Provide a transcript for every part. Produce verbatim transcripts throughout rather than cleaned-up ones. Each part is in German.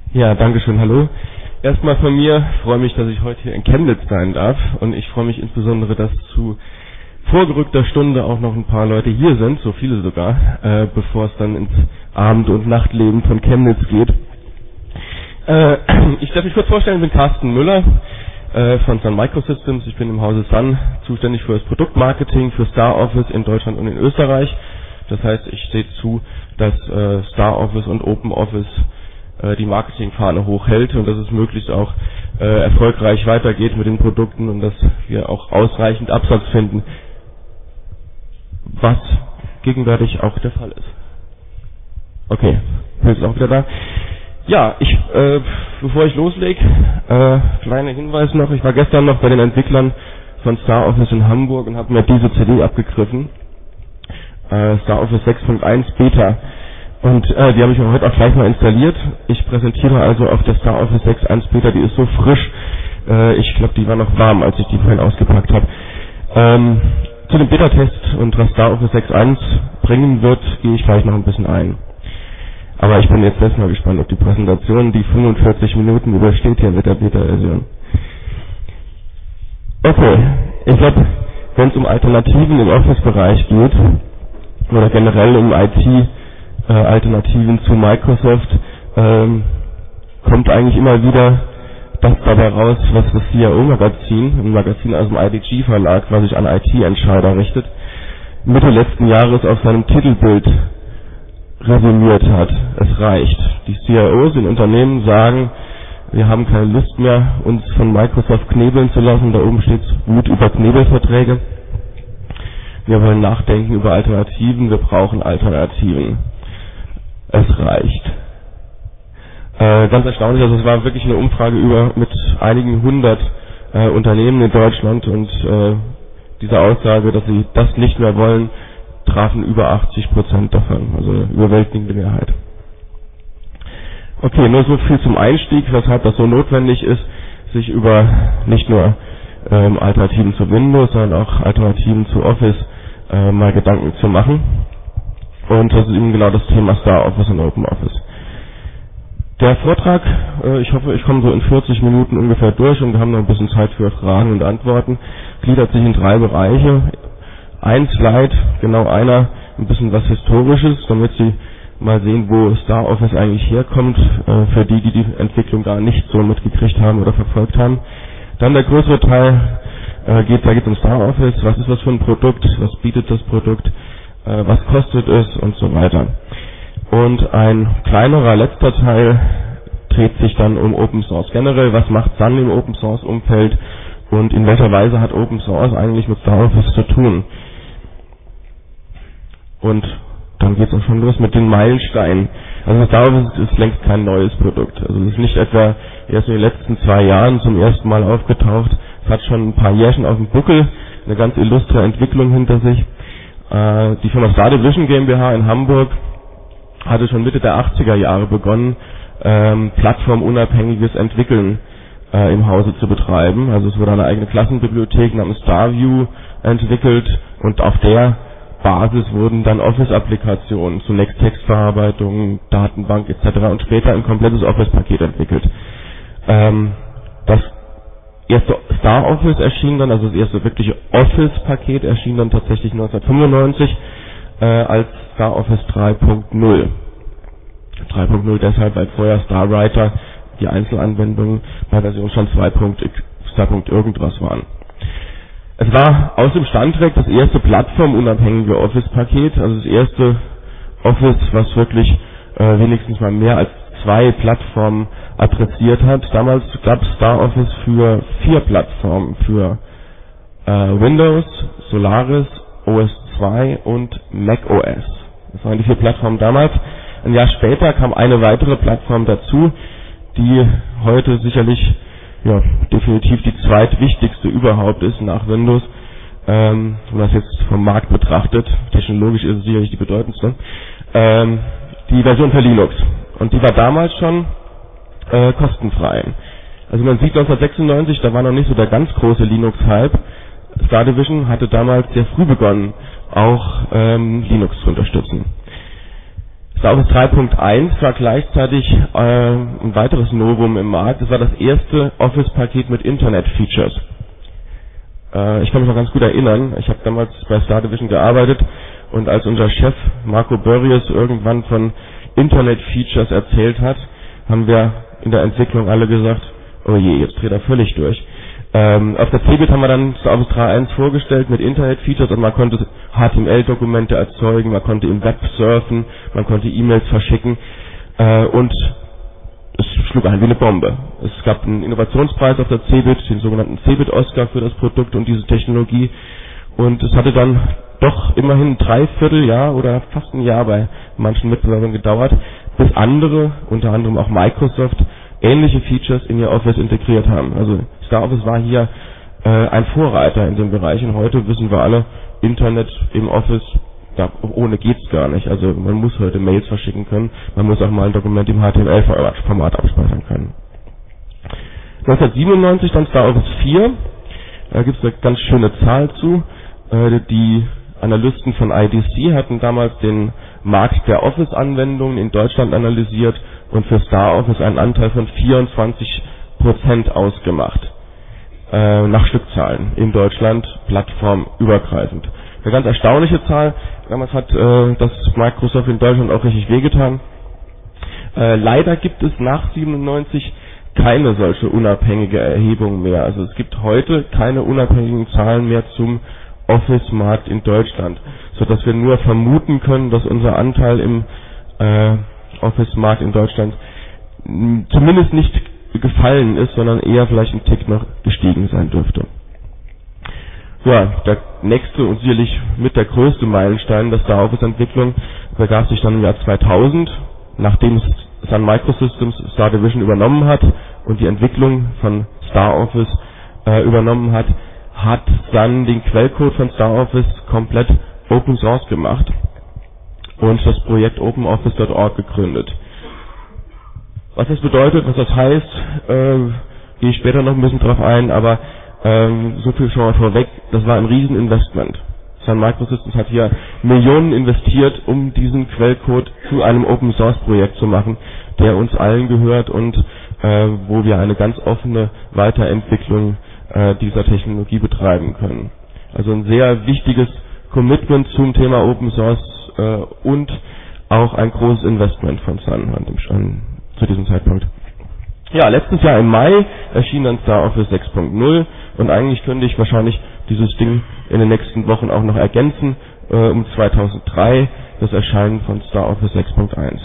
Ja, danke schön, hallo. Erstmal von mir, freue mich, dass ich heute hier in Chemnitz sein darf und ich freue mich insbesondere, dass zu vorgerückter Stunde auch noch ein paar Leute hier sind, so viele sogar, äh, bevor es dann ins Abend- und Nachtleben von Chemnitz geht. Äh, ich darf mich kurz vorstellen, ich bin Carsten Müller äh, von Sun Microsystems. Ich bin im Hause Sun zuständig für das Produktmarketing, für Star Office in Deutschland und in Österreich. Das heißt, ich sehe zu, dass äh, Star Office und Open Office äh, die Marketingfahne hochhält und dass es möglichst auch äh, erfolgreich weitergeht mit den Produkten und dass wir auch ausreichend Absatz finden, was gegenwärtig auch der Fall ist. Okay, ist auch wieder da. Ja, ich, äh, bevor ich loslege, äh, kleiner Hinweis noch, ich war gestern noch bei den Entwicklern von Star Office in Hamburg und habe mir diese C D abgegriffen, äh, Star Office sechs Punkt eins Beta, und äh, die habe ich mir heute auch gleich mal installiert. Ich präsentiere also auf der Star Office sechs Punkt eins Beta, die ist so frisch, äh, ich glaube, die war noch warm, als ich die vorhin ausgepackt habe. Ähm, zu dem Beta-Test und was Star Office sechs Punkt eins bringen wird, gehe ich gleich noch ein bisschen ein. Aber ich bin jetzt erstmal gespannt, ob die Präsentation die fünfundvierzig Minuten übersteht hier mit der Beta-Version. Okay, ich glaube, wenn es um Alternativen im Office-Bereich geht, oder generell um I T-Alternativen zu Microsoft, ähm, kommt eigentlich immer wieder das dabei raus, was das C I O-Magazin, ein Magazin aus dem I D G-Verlag, was sich an I T-Entscheider richtet, Mitte letzten Jahres auf seinem Titelbild resümiert hat. Es reicht. Die C I Os in Unternehmen sagen, wir haben keine Lust mehr, uns von Microsoft knebeln zu lassen. Da oben steht Wut über Knebelverträge. Wir wollen nachdenken über Alternativen. Wir brauchen Alternativen. Es reicht. Äh, ganz erstaunlich, also es war wirklich eine Umfrage über mit einigen hundert äh, Unternehmen in Deutschland und äh, diese Aussage, dass sie das nicht mehr wollen, trafen über achtzig Prozent davon, also eine überwältigende Mehrheit. Okay, nur so viel zum Einstieg, weshalb das so notwendig ist, sich über nicht nur ähm, Alternativen zu Windows, sondern auch Alternativen zu Office äh, mal Gedanken zu machen. Und das ist eben genau das Thema Star Office und Open Office. Der Vortrag, äh, ich hoffe, ich komme so in vierzig Minuten ungefähr durch und wir haben noch ein bisschen Zeit für Fragen und Antworten, gliedert sich in drei Bereiche. Ein Slide, genau einer, ein bisschen was Historisches, damit Sie mal sehen, wo Star Office eigentlich herkommt, äh, für die, die die Entwicklung gar nicht so mitgekriegt haben oder verfolgt haben. Dann der größere Teil, äh, geht, da geht es um Star Office, was ist das für ein Produkt, was bietet das Produkt, äh, was kostet es und so weiter. Und ein kleinerer letzter Teil dreht sich dann um Open Source generell, was macht Sun im Open Source Umfeld und in welcher Weise hat Open Source eigentlich mit Star Office zu tun. Und dann geht es auch schon los mit den Meilensteinen. Also Star Office ist längst kein neues Produkt. Also es ist nicht etwa erst in den letzten zwei Jahren zum ersten Mal aufgetaucht. Es hat schon ein paar Jährchen auf dem Buckel, eine ganz illustre Entwicklung hinter sich. Äh, die Firma Star Division GmbH in Hamburg hatte schon Mitte der achtziger Jahre begonnen, ähm, plattformunabhängiges Entwickeln äh, im Hause zu betreiben. Also es wurde eine eigene Klassenbibliothek namens StarView entwickelt und auf der Basis wurden dann Office-Applikationen, zunächst Textverarbeitung, Datenbank et cetera und später ein komplettes Office-Paket entwickelt. Ähm, das erste Star Office erschien dann, also das erste wirkliche Office-Paket erschien dann tatsächlich neunzehnhundertfünfundneunzig äh, als Star Office drei Punkt null. drei Punkt null deshalb, weil vorher StarWriter die Einzelanwendungen bei Versionsstand zwei. irgendwas waren. Es war aus dem Stand weg das erste plattformunabhängige Office-Paket, also das erste Office, was wirklich äh, wenigstens mal mehr als zwei Plattformen adressiert hat. Damals gab es Star Office für vier Plattformen, für äh, Windows, Solaris, O S zwei und Mac O S. Das waren die vier Plattformen damals. Ein Jahr später kam eine weitere Plattform dazu, die heute sicherlich ja, definitiv die zweitwichtigste überhaupt ist nach Windows, ähm, wenn man das jetzt vom Markt betrachtet. Technologisch ist es sicherlich die bedeutendste. Ähm, die Version für Linux. Und die war damals schon äh, kostenfrei. Also man sieht neunzehnhundertsechsundneunzig, da war noch nicht so der ganz große Linux-Hype. Star Division hatte damals sehr früh begonnen, auch ähm, Linux zu unterstützen. StarOffice drei Punkt eins war gleichzeitig äh, ein weiteres Novum im Markt. Es war das erste Office-Paket mit Internet-Features. Äh, ich kann mich noch ganz gut erinnern, ich habe damals bei Star Division gearbeitet und als unser Chef Marco Börries irgendwann von Internet-Features erzählt hat, haben wir in der Entwicklung alle gesagt, oh je, jetzt dreht er völlig durch. Ähm, auf der Cebit haben wir dann StarOffice drei Punkt eins vorgestellt mit Internet-Features und man konnte H T M L-Dokumente erzeugen, man konnte im Web surfen, man konnte E-Mails verschicken äh, und es schlug ein wie eine Bombe. Es gab einen Innovationspreis auf der Cebit, den sogenannten Cebit-Oscar für das Produkt und diese Technologie und es hatte dann doch immerhin ein Dreivierteljahr oder fast ein Jahr bei manchen Mitbewerbern gedauert, bis andere, unter anderem auch Microsoft, ähnliche Features in ihr Office integriert haben. Also StarOffice war hier äh, ein Vorreiter in dem Bereich und heute wissen wir alle, Internet im Office, ja, ohne geht's gar nicht. Also man muss heute Mails verschicken können, man muss auch mal ein Dokument im H T M L-Format abspeichern können. neunzehnhundertsiebenundneunzig dann StarOffice vier, da gibt's eine ganz schöne Zahl zu. Äh, die Analysten von I D C hatten damals den Markt der Office-Anwendungen in Deutschland analysiert und für StarOffice einen Anteil von vierundzwanzig Prozent ausgemacht. Äh, nach Stückzahlen in Deutschland, plattformübergreifend. Eine ganz erstaunliche Zahl. Damals hat äh, das Microsoft in Deutschland auch richtig wehgetan. Äh, leider gibt es nach siebenundneunzig keine solche unabhängige Erhebung mehr. Also es gibt heute keine unabhängigen Zahlen mehr zum Office-Markt in Deutschland, sodass wir nur vermuten können, dass unser Anteil im äh, Office-Markt in Deutschland mh, zumindest nicht gefallen ist, sondern eher vielleicht ein Tick noch gestiegen sein dürfte. Ja, der nächste und sicherlich mit der größte Meilenstein der StarOffice-Entwicklung begab sich dann im Jahr zweitausend, nachdem Sun Microsystems Star Division übernommen hat und die Entwicklung von StarOffice äh, übernommen hat, hat Sun den Quellcode von StarOffice komplett Open Source gemacht und das Projekt OpenOffice Punkt org gegründet. Was das bedeutet, was das heißt, äh, gehe ich später noch ein bisschen drauf ein, aber ähm, so viel schon mal vorweg, das war ein Rieseninvestment. Sun Microsystems hat hier Millionen investiert, um diesen Quellcode zu einem Open Source Projekt zu machen, der uns allen gehört und äh, wo wir eine ganz offene Weiterentwicklung äh, dieser Technologie betreiben können. Also ein sehr wichtiges Commitment zum Thema Open Source äh, und auch ein großes Investment von Sun an dem, an, zu diesem Zeitpunkt. Ja, letztes Jahr im Mai erschien dann StarOffice sechs Punkt null und eigentlich könnte ich wahrscheinlich dieses Ding in den nächsten Wochen auch noch ergänzen äh, um zweitausenddrei, das Erscheinen von StarOffice sechs Punkt eins.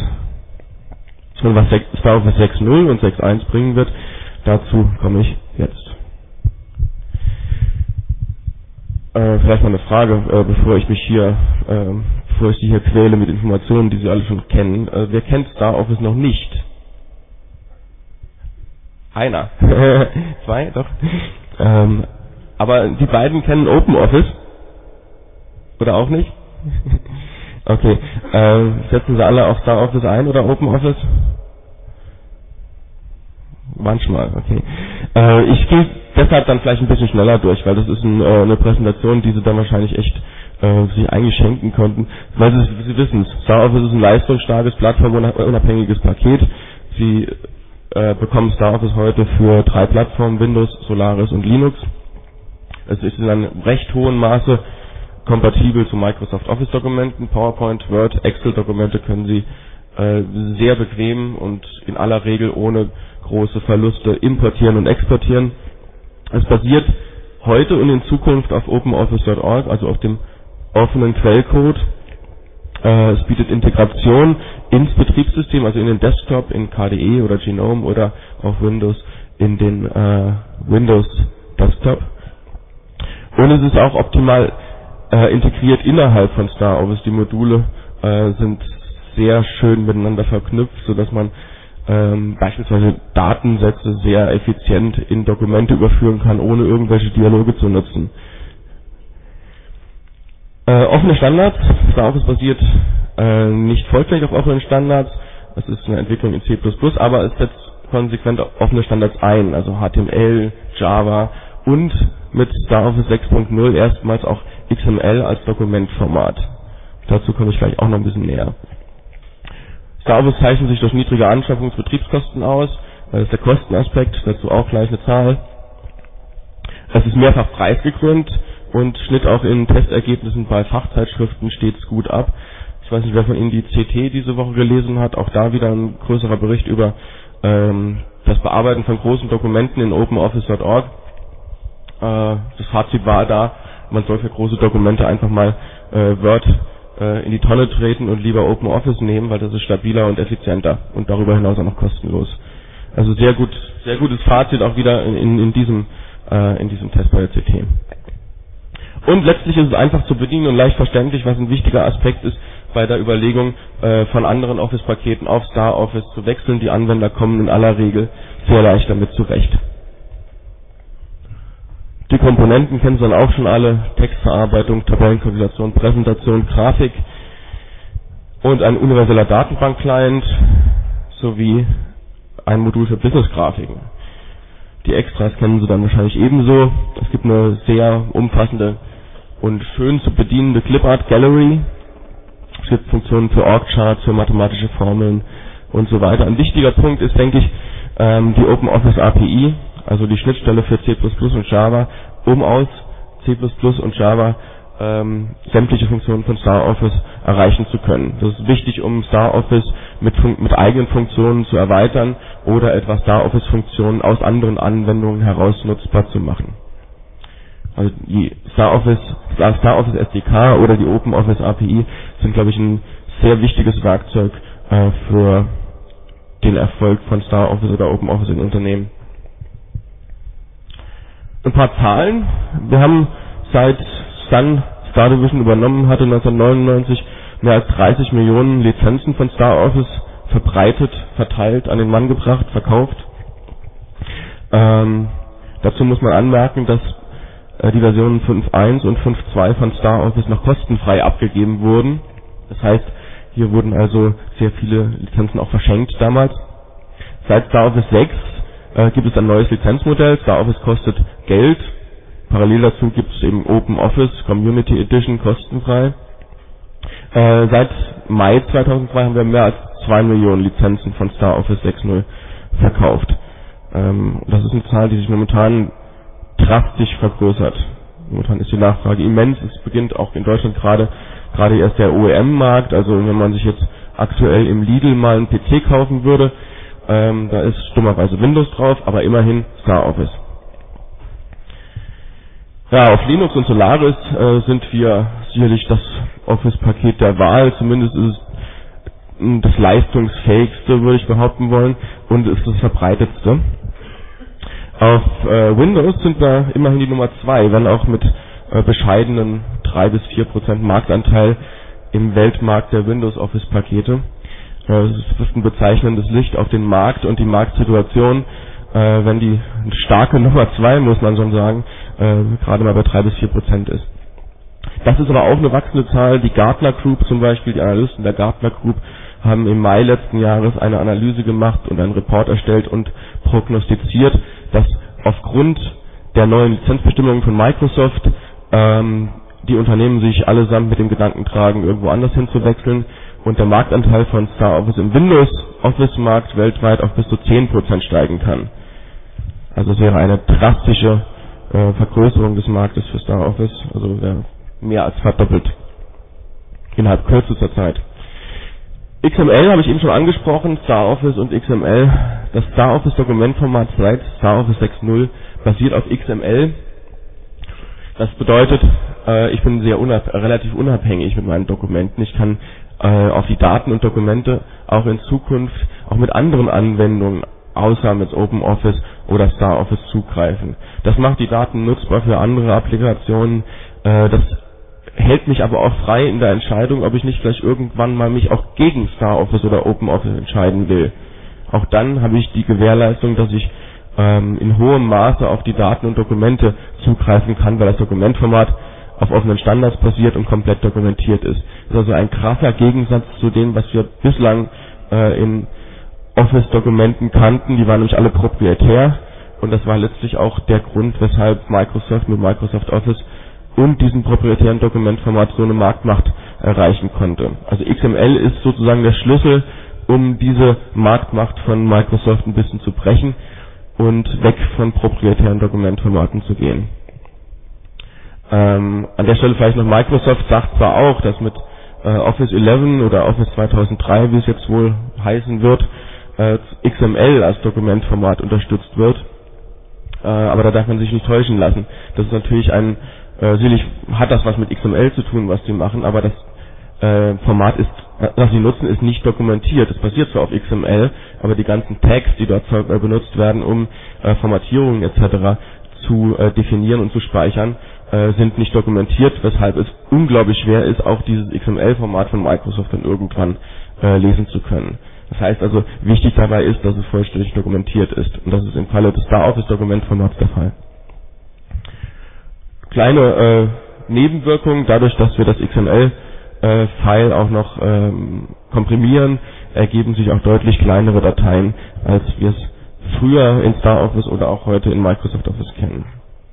Und was StarOffice sechs Punkt null und sechs Punkt eins bringen wird, dazu komme ich jetzt. Äh, vielleicht mal eine Frage, äh, bevor ich mich hier, äh, bevor ich Sie hier quäle mit Informationen, die Sie alle schon kennen. Äh, wer kennt StarOffice noch nicht? Einer. Zwei, doch. Ähm, aber die beiden kennen OpenOffice? Oder auch nicht? Okay. Ähm, setzen Sie alle auf StarOffice ein oder OpenOffice? Manchmal, okay. Äh, ich gehe deshalb dann vielleicht ein bisschen schneller durch, weil das ist ein, äh, eine Präsentation, die Sie dann wahrscheinlich echt äh, sich eigentlich schenken konnten. Weil Sie, Sie wissen es, StarOffice ist ein leistungsstarkes, plattformunabhängiges Paket. Sie äh, bekommen StarOffice heute für drei Plattformen, Windows, Solaris und Linux. Es ist in einem recht hohen Maße kompatibel zu Microsoft Office Dokumenten, PowerPoint, Word, Excel Dokumente können Sie äh, sehr bequem und in aller Regel ohne große Verluste importieren und exportieren. Es basiert heute und in Zukunft auf OpenOffice Punkt org, also auf dem offenen Quellcode. Äh, es bietet Integration ins Betriebssystem, also in den Desktop, in K D E oder Gnome oder auf Windows in den äh, Windows Desktop. Und es ist auch optimal äh, integriert innerhalb von StarOffice. Die Module äh, sind sehr schön miteinander verknüpft, sodass man ähm, beispielsweise Datensätze sehr effizient in Dokumente überführen kann, ohne irgendwelche Dialoge zu nutzen. Äh, offene Standards. StarOffice basiert äh, nicht vollständig auf offenen Standards. Das ist eine Entwicklung in C plus plus, aber es setzt konsequent offene Standards ein, also H T M L, Java und mit StarOffice sechs Punkt null erstmals auch X M L als Dokumentformat. Dazu komme ich gleich auch noch ein bisschen näher. StarOffice zeichnet sich durch niedrige Anschaffungs-Betriebskosten aus, das ist der Kostenaspekt, dazu auch gleich eine Zahl. Es ist mehrfach preisgekrönt und schnitt auch in Testergebnissen bei Fachzeitschriften stets gut ab. Ich weiß nicht, wer von Ihnen die C T diese Woche gelesen hat, auch da wieder ein größerer Bericht über ähm, das Bearbeiten von großen Dokumenten in openoffice punkt org. Äh, das Fazit war da, man soll für große Dokumente einfach mal äh, Word äh, in die Tonne treten und lieber OpenOffice nehmen, weil das ist stabiler und effizienter und darüber hinaus auch noch kostenlos. Also sehr gut, sehr gutes Fazit auch wieder in, in, in diesem äh, in diesem Test bei der C T. Und letztlich ist es einfach zu bedienen und leicht verständlich, was ein wichtiger Aspekt ist bei der Überlegung, äh, von anderen Office-Paketen auf StarOffice zu wechseln. Die Anwender kommen in aller Regel sehr leicht damit zurecht. Die Komponenten kennen Sie dann auch schon alle: Textverarbeitung, Tabellenkonfiguration, Präsentation, Grafik und ein universeller Datenbank-Client sowie ein Modul für Business-Grafiken. Die Extras kennen Sie dann wahrscheinlich ebenso. Es gibt eine sehr umfassende und schön zu bedienende Clipart Gallery. Es gibt Funktionen für Org-Charts, für mathematische Formeln und so weiter. Ein wichtiger Punkt ist, denke ich, die OpenOffice A P I, also die Schnittstelle für C plus plus und Java, um aus C plus plus und Java ähm, sämtliche Funktionen von StarOffice erreichen zu können. Das ist wichtig, um StarOffice mit, mit eigenen Funktionen zu erweitern oder etwa StarOffice-Funktionen aus anderen Anwendungen heraus nutzbar zu machen. Also die StarOffice, das StarOffice S D K oder die OpenOffice A P I sind, glaube ich, ein sehr wichtiges Werkzeug äh, für den Erfolg von StarOffice oder OpenOffice in Unternehmen. Ein paar Zahlen. Wir haben seit Sun StarDivision übernommen hatte, neunzehnhundertneunundneunzig mehr als dreißig Millionen Lizenzen von StarOffice verbreitet, verteilt, an den Mann gebracht, verkauft. Ähm, dazu muss man anmerken, dass äh, die Versionen fünf Punkt eins und fünf Punkt zwei von StarOffice noch kostenfrei abgegeben wurden. Das heißt, hier wurden also sehr viele Lizenzen auch verschenkt damals. Seit StarOffice sechs äh, gibt es ein neues Lizenzmodell. StarOffice kostet Geld. Parallel dazu gibt es eben OpenOffice Community Edition kostenfrei. Äh, seit Mai zweitausendzwei haben wir mehr als zwei Millionen Lizenzen von StarOffice sechs Punkt null verkauft. Ähm, das ist eine Zahl, die sich momentan drastisch vergrößert. Momentan ist die Nachfrage immens. Es beginnt auch in Deutschland gerade gerade erst der O E M-Markt. Also wenn man sich jetzt aktuell im Lidl mal einen P C kaufen würde, ähm, da ist dummerweise Windows drauf, aber immerhin StarOffice. Ja, auf Linux und Solaris äh, sind wir sicherlich das Office-Paket der Wahl. Zumindest ist es das leistungsfähigste, würde ich behaupten wollen, und ist das verbreitetste. Auf äh, Windows sind wir immerhin die Nummer zwei, wenn auch mit äh, bescheidenen drei bis vier Prozent Marktanteil im Weltmarkt der Windows-Office-Pakete. Äh, das ist ein bezeichnendes Licht auf den Markt und die Marktsituation, äh, wenn die starke Nummer zwei, muss man schon sagen, äh, gerade mal bei drei bis vier Prozent ist. Das ist aber auch eine wachsende Zahl. Die Gartner Group zum Beispiel, die Analysten der Gartner Group, haben im Mai letzten Jahres eine Analyse gemacht und einen Report erstellt und prognostiziert, dass aufgrund der neuen Lizenzbestimmungen von Microsoft ähm, die Unternehmen sich allesamt mit dem Gedanken tragen, irgendwo anders hinzuwechseln und der Marktanteil von StarOffice im Windows-Office-Markt weltweit auf bis zu zehn Prozent steigen kann. Also es wäre eine drastische äh, Vergrößerung des Marktes für StarOffice, also wäre mehr als verdoppelt innerhalb kürzester Zeit. X M L habe ich eben schon angesprochen, StarOffice und X M L. Das StarOffice Dokumentformat seit StarOffice sechs Punkt null basiert auf X M L. Das bedeutet, äh, ich bin sehr unab- relativ unabhängig mit meinen Dokumenten. Ich kann äh, auf die Daten und Dokumente auch in Zukunft auch mit anderen Anwendungen außer mit OpenOffice oder StarOffice zugreifen. Das macht die Daten nutzbar für andere Applikationen. Äh, das hält mich aber auch frei in der Entscheidung, ob ich nicht vielleicht irgendwann mal mich auch gegen StarOffice oder OpenOffice entscheiden will. Auch dann habe ich die Gewährleistung, dass ich ähm, in hohem Maße auf die Daten und Dokumente zugreifen kann, weil das Dokumentformat auf offenen Standards basiert und komplett dokumentiert ist. Das ist also ein krasser Gegensatz zu dem, was wir bislang äh, in Office-Dokumenten kannten. Die waren nämlich alle proprietär und das war letztlich auch der Grund, weshalb Microsoft mit Microsoft Office und diesem proprietären Dokumentformat so eine Marktmacht erreichen konnte. Also X M L ist sozusagen der Schlüssel um diese Marktmacht von Microsoft ein bisschen zu brechen und weg von proprietären Dokumentformaten zu gehen. Ähm, an der Stelle vielleicht noch, Microsoft sagt zwar auch, dass mit äh, Office elf oder Office zweitausenddrei, wie es jetzt wohl heißen wird, äh, X M L als Dokumentformat unterstützt wird, äh, aber da darf man sich nicht täuschen lassen. Das ist natürlich ein, äh, sicherlich hat das was mit X M L zu tun, was die machen, aber das äh, Format ist, das sie nutzen, ist nicht dokumentiert. Es basiert zwar auf X M L, aber die ganzen Tags, die dort äh, benutzt werden, um äh, Formatierungen et cetera zu äh, definieren und zu speichern, äh, sind nicht dokumentiert, weshalb es unglaublich schwer ist, auch dieses X M L-Format von Microsoft dann irgendwann äh, lesen zu können. Das heißt also, wichtig dabei ist, dass es vollständig dokumentiert ist. Und das ist im Falle des StarOffice-Dokumentformats der Fall. Kleine äh, Nebenwirkung, dadurch, dass wir das X M L-File auch noch ähm, komprimieren, ergeben sich auch deutlich kleinere Dateien, als wir es früher in StarOffice oder auch heute in Microsoft Office kennen.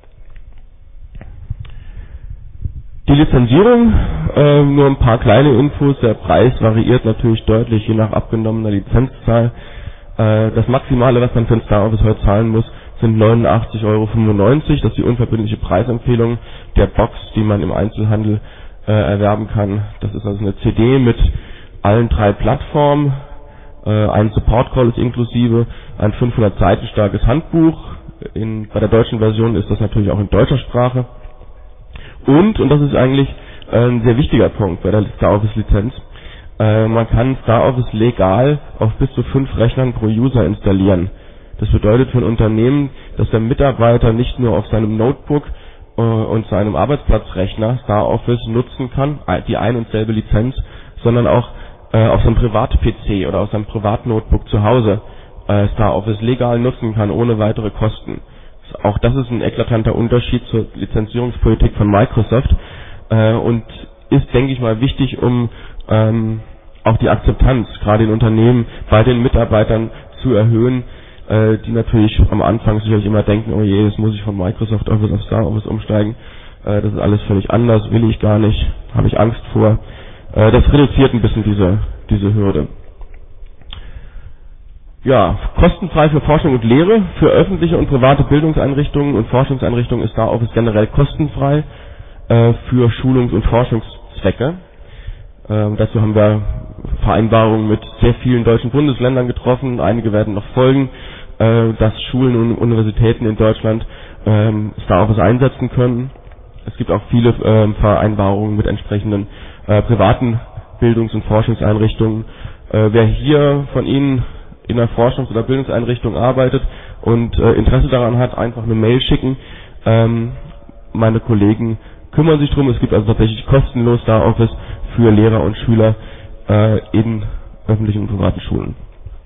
Die Lizenzierung, äh, nur ein paar kleine Infos. Der Preis variiert natürlich deutlich, je nach abgenommener Lizenzzahl. Äh, das Maximale, was man für ein StarOffice heute zahlen muss, sind neunundachtzig Euro fünfundneunzig. Das ist die unverbindliche Preisempfehlung der Box, die man im Einzelhandel äh, erwerben kann. Das ist also eine C D mit allen drei Plattformen. Äh, ein Support-Call ist inklusive, ein fünfhundert Seiten starkes Handbuch. In, bei der deutschen Version ist das natürlich auch in deutscher Sprache. Und, und das ist eigentlich äh, ein sehr wichtiger Punkt bei der StarOffice-Lizenz, äh, man kann StarOffice legal auf bis zu fünf Rechnern pro User installieren. Das bedeutet für ein Unternehmen, dass der Mitarbeiter nicht nur auf seinem Notebook äh, und seinem Arbeitsplatzrechner StarOffice nutzen kann, die ein und selbe Lizenz, sondern auch äh, auf seinem Privat-P C oder auf seinem Privatnotebook zu Hause äh, StarOffice legal nutzen kann, ohne weitere Kosten. Auch das ist ein eklatanter Unterschied zur Lizenzierungspolitik von Microsoft äh, und ist, denke ich mal, wichtig, um ähm, auch die Akzeptanz gerade in Unternehmen bei den Mitarbeitern zu erhöhen, äh, die natürlich am Anfang sicherlich immer denken, oh je, jetzt muss ich von Microsoft Office auf StarOffice umsteigen, äh, das ist alles völlig anders, will ich gar nicht, habe ich Angst vor. Äh, das reduziert ein bisschen diese, diese Hürde. Ja, kostenfrei für Forschung und Lehre. Für öffentliche und private Bildungseinrichtungen und Forschungseinrichtungen ist StarOffice generell kostenfrei äh, für Schulungs- und Forschungszwecke. Äh, dazu haben wir Vereinbarungen mit sehr vielen deutschen Bundesländern getroffen. Einige werden noch folgen, äh, dass Schulen und Universitäten in Deutschland äh, StarOffice einsetzen können. Es gibt auch viele äh, Vereinbarungen mit entsprechenden äh, privaten Bildungs- und Forschungseinrichtungen. Äh, wer hier von Ihnen in einer Forschungs- oder Bildungseinrichtung arbeitet und äh, Interesse daran hat, einfach eine Mail schicken. Ähm, meine Kollegen kümmern sich drum. Es gibt also tatsächlich kostenlos StarOffice für Lehrer und Schüler äh, in öffentlichen und privaten Schulen.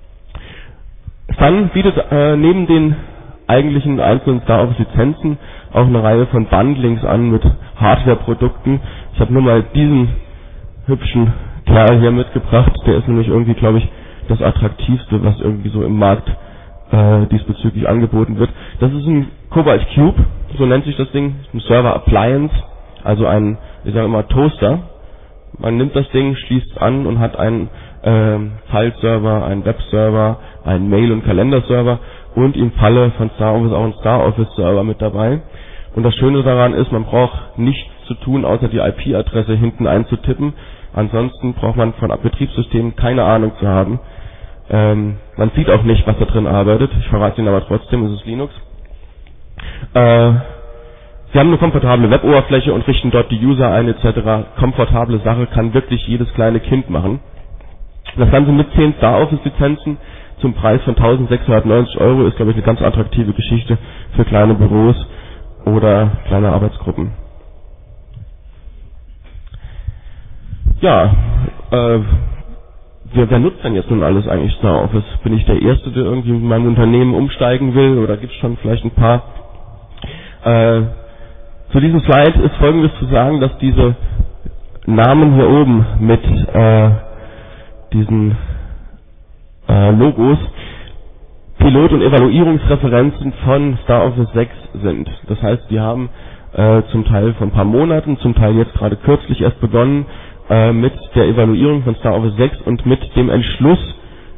Dann bietet äh, neben den eigentlichen einzelnen StarOffice-Lizenzen auch eine Reihe von Bundlings an mit Hardware-Produkten. Ich habe nur mal diesen hübschen Kerl hier mitgebracht. Der ist nämlich irgendwie, glaube ich, das attraktivste, was irgendwie so im Markt äh, diesbezüglich angeboten wird. Das ist ein Cobalt Cube, so nennt sich das Ding, ein Server Appliance, also ein, ich sage immer Toaster. Man nimmt das Ding, schließt es an und hat einen äh, File-Server, einen Web-Server, einen Mail- und Kalenderserver und im Falle von StarOffice auch einen StarOffice-Server mit dabei. Und das Schöne daran ist, man braucht nichts zu tun, außer die I P-Adresse hinten einzutippen. Ansonsten braucht man von Betriebssystemen keine Ahnung zu haben. Ähm, man sieht auch nicht, was da drin arbeitet. Ich verrate Ihnen aber trotzdem, es ist Linux. Äh, Sie haben eine komfortable Web-Oberfläche und richten dort die User ein et cetera. Komfortable Sache kann wirklich jedes kleine Kind machen. Das Ganze mit zehn StarOffice-Lizenzen zum Preis von eintausendsechshundertneunzig Euro ist, glaube ich, eine ganz attraktive Geschichte für kleine Büros oder kleine Arbeitsgruppen. Ja, äh, wer, wer nutzt denn jetzt nun alles eigentlich StarOffice? Bin ich der Erste, der irgendwie in meinem Unternehmen umsteigen will, oder gibt es schon vielleicht ein paar? Äh, zu diesem Slide ist Folgendes zu sagen, dass diese Namen hier oben mit äh, diesen äh, Logos Pilot- und Evaluierungsreferenzen von StarOffice sechs sind. Das heißt, wir haben äh, zum Teil vor ein paar Monaten, zum Teil jetzt gerade kürzlich erst begonnen, mit der Evaluierung von StarOffice sechs und mit dem Entschluss,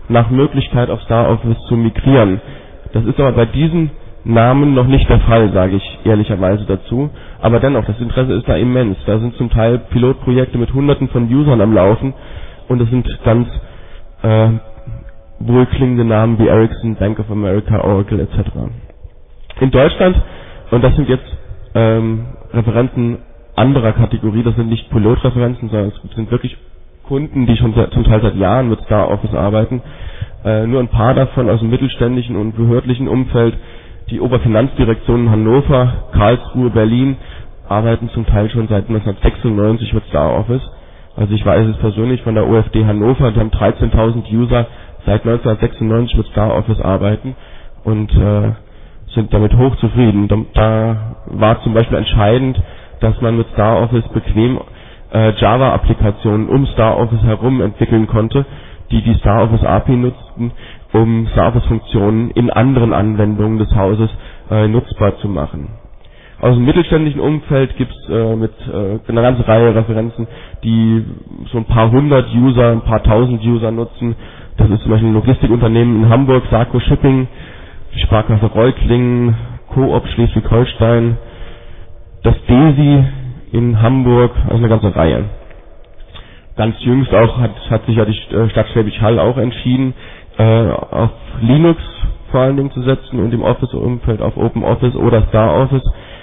nach Möglichkeit auf StarOffice zu migrieren. Das ist aber bei diesen Namen noch nicht der Fall, sage ich ehrlicherweise dazu. Aber dennoch, das Interesse ist da immens. Da sind zum Teil Pilotprojekte mit Hunderten von Usern am Laufen und es sind ganz äh, wohlklingende Namen wie Ericsson, Bank of America, Oracle et cetera. In Deutschland, und das sind jetzt ähm, Referenzen anderer Kategorie, das sind nicht Pilotreferenzen, sondern es sind wirklich Kunden, die schon zum Teil seit Jahren mit StarOffice arbeiten. Äh, nur ein paar davon aus dem mittelständischen und behördlichen Umfeld. Die Oberfinanzdirektionen Hannover, Karlsruhe, Berlin arbeiten zum Teil schon seit neunzehnhundertsechsundneunzig mit StarOffice. Also ich weiß es persönlich von der O F D Hannover, die haben dreizehntausend User seit neunzehnhundertsechsundneunzig mit StarOffice arbeiten und äh, sind damit hochzufrieden. Da, da war zum Beispiel entscheidend, dass man mit StarOffice bequem äh, Java-Applikationen um StarOffice herum entwickeln konnte, die die StarOffice A P I nutzten, um StarOffice-Funktionen in anderen Anwendungen des Hauses äh, nutzbar zu machen. Aus dem mittelständischen Umfeld gibt es äh, mit äh, eine ganze Reihe Referenzen, die so ein paar hundert User, ein paar tausend User nutzen. Das ist zum Beispiel ein Logistikunternehmen in Hamburg, Sarco Shipping, die Sparkasse Reutlingen, Coop Schleswig-Holstein, das DESI in Hamburg, also eine ganze Reihe. Ganz jüngst auch hat, hat sich ja die Stadt Schwäbisch Hall auch entschieden, äh, auf Linux vor allen Dingen zu setzen und im Office-Umfeld auf OpenOffice oder StarOffice,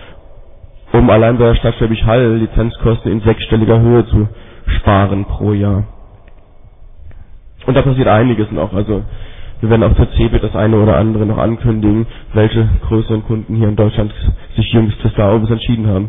um allein bei der Stadt Schwäbisch Hall Lizenzkosten in sechsstelliger Höhe zu sparen pro Jahr. Und da passiert einiges noch, also wir werden auf der C eBIT das eine oder andere noch ankündigen, welche größeren Kunden hier in Deutschland sich jüngst für StarOffice entschieden haben.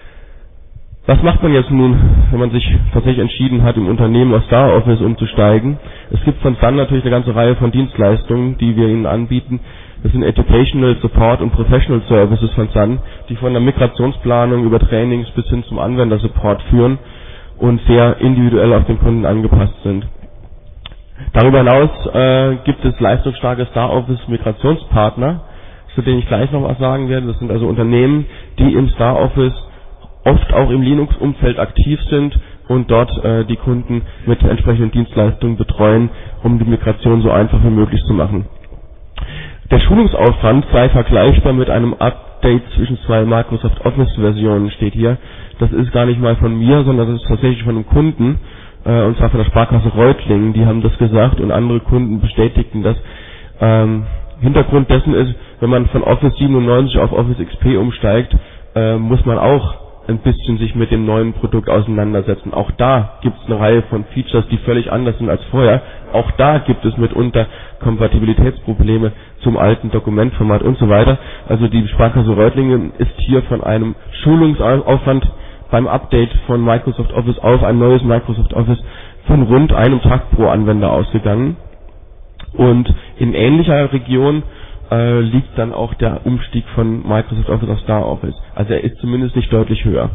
Was macht man jetzt nun, wenn man sich tatsächlich entschieden hat, im Unternehmen auf StarOffice umzusteigen? Es gibt von Sun natürlich eine ganze Reihe von Dienstleistungen, die wir Ihnen anbieten. Das sind Educational, Support und Professional Services von Sun, die von der Migrationsplanung über Trainings bis hin zum Anwendersupport führen und sehr individuell auf den Kunden angepasst sind. Darüber hinaus äh, gibt es leistungsstarke StarOffice Migrationspartner, zu denen ich gleich noch was sagen werde. Das sind also Unternehmen, die im StarOffice oft auch im Linux-Umfeld aktiv sind und dort äh, die Kunden mit entsprechenden Dienstleistungen betreuen, um die Migration so einfach wie möglich zu machen. Der Schulungsaufwand sei vergleichbar mit einem Update zwischen zwei Microsoft Office-Versionen, steht hier. Das ist gar nicht mal von mir, sondern das ist tatsächlich von einem Kunden, äh, und zwar von der Sparkasse Reutlingen. Die haben das gesagt und andere Kunden bestätigten das. Ähm, Hintergrund dessen ist, wenn man von Office siebenundneunzig auf Office X P umsteigt, äh, muss man auch ein bisschen sich mit dem neuen Produkt auseinandersetzen. Auch da gibt es eine Reihe von Features, die völlig anders sind als vorher. Auch da gibt es mitunter Kompatibilitätsprobleme zum alten Dokumentformat und so weiter. Also die Sparkasse Reutlingen ist hier von einem Schulungsaufwand beim Update von Microsoft Office auf ein neues Microsoft Office von rund einem Tag pro Anwender ausgegangen. Und in ähnlicher Region äh, liegt dann auch der Umstieg von Microsoft Office auf StarOffice. Also er ist zumindest nicht deutlich höher.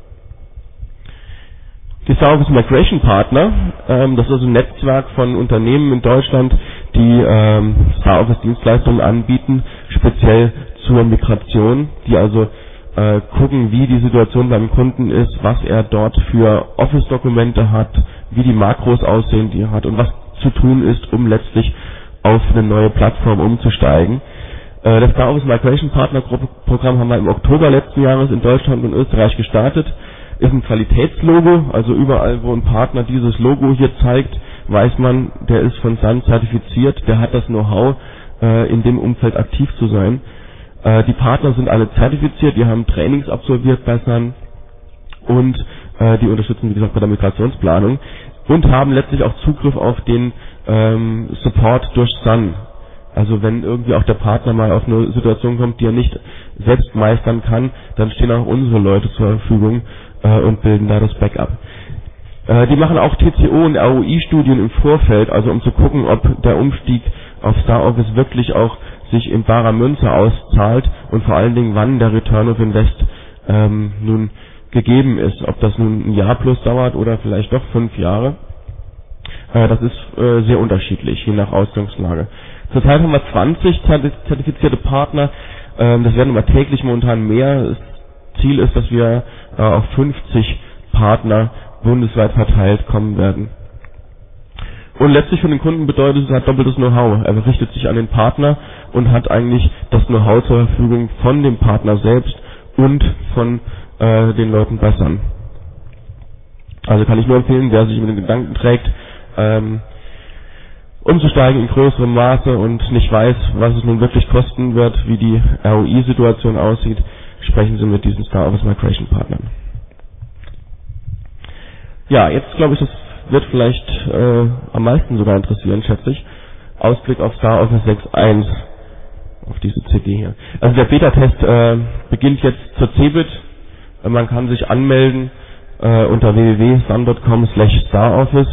Die StarOffice Migration Partner, ähm, das ist also ein Netzwerk von Unternehmen in Deutschland, die ähm, StarOffice Dienstleistungen anbieten, speziell zur Migration, die also äh, gucken, wie die Situation beim Kunden ist, was er dort für Office-Dokumente hat, wie die Makros aussehen, die er hat und was zu tun ist, um letztlich auf eine neue Plattform umzusteigen. Äh, das StarOffice Migration Partner Programm haben wir im Oktober letzten Jahres in Deutschland und Österreich gestartet. Ist ein Qualitätslogo, also überall, wo ein Partner dieses Logo hier zeigt, weiß man, der ist von Sun zertifiziert, der hat das Know-how, äh, in dem Umfeld aktiv zu sein. Äh, die Partner sind alle zertifiziert, die haben Trainings absolviert bei Sun und äh, die unterstützen, wie gesagt, bei der Migrationsplanung und haben letztlich auch Zugriff auf den ähm, Support durch Sun. Also wenn irgendwie auch der Partner mal auf eine Situation kommt, die er nicht selbst meistern kann, dann stehen auch unsere Leute zur Verfügung äh, und bilden da das Backup. Äh, die machen auch T C O und R O I-Studien im Vorfeld, also um zu gucken, ob der Umstieg auf StarOffice wirklich auch sich in barer Münze auszahlt und vor allen Dingen, wann der Return of Invest ähm, nun gegeben ist. Ob das nun ein Jahr plus dauert oder vielleicht doch fünf Jahre. Äh, das ist äh, sehr unterschiedlich, je nach Ausgangslage. Zurzeit haben wir zwanzig zertifizierte Partner. Ähm, das werden immer täglich momentan mehr. Das Ziel ist, dass wir äh, auf fünfzig Partner bundesweit verteilt kommen werden. Und letztlich für den Kunden bedeutet es, er hat doppeltes Know-how. Er richtet sich an den Partner und hat eigentlich das Know-how zur Verfügung von dem Partner selbst und von äh, den Leuten bei Sun. Also kann ich nur empfehlen, wer sich mit den Gedanken trägt, ähm, umzusteigen in größerem Maße und nicht weiß, was es nun wirklich kosten wird, wie die R O I-Situation aussieht, sprechen Sie mit diesen Star Office Migration Partnern. Ja, jetzt glaube ich, das wird vielleicht äh, am meisten sogar interessieren, schätze ich. Ausblick auf Star Office sechs Punkt eins, auf diese C D hier. Also der Beta-Test äh, beginnt jetzt zur Cebit. Äh, man kann sich anmelden äh, unter w w w punkt sun punkt com slash staroffice.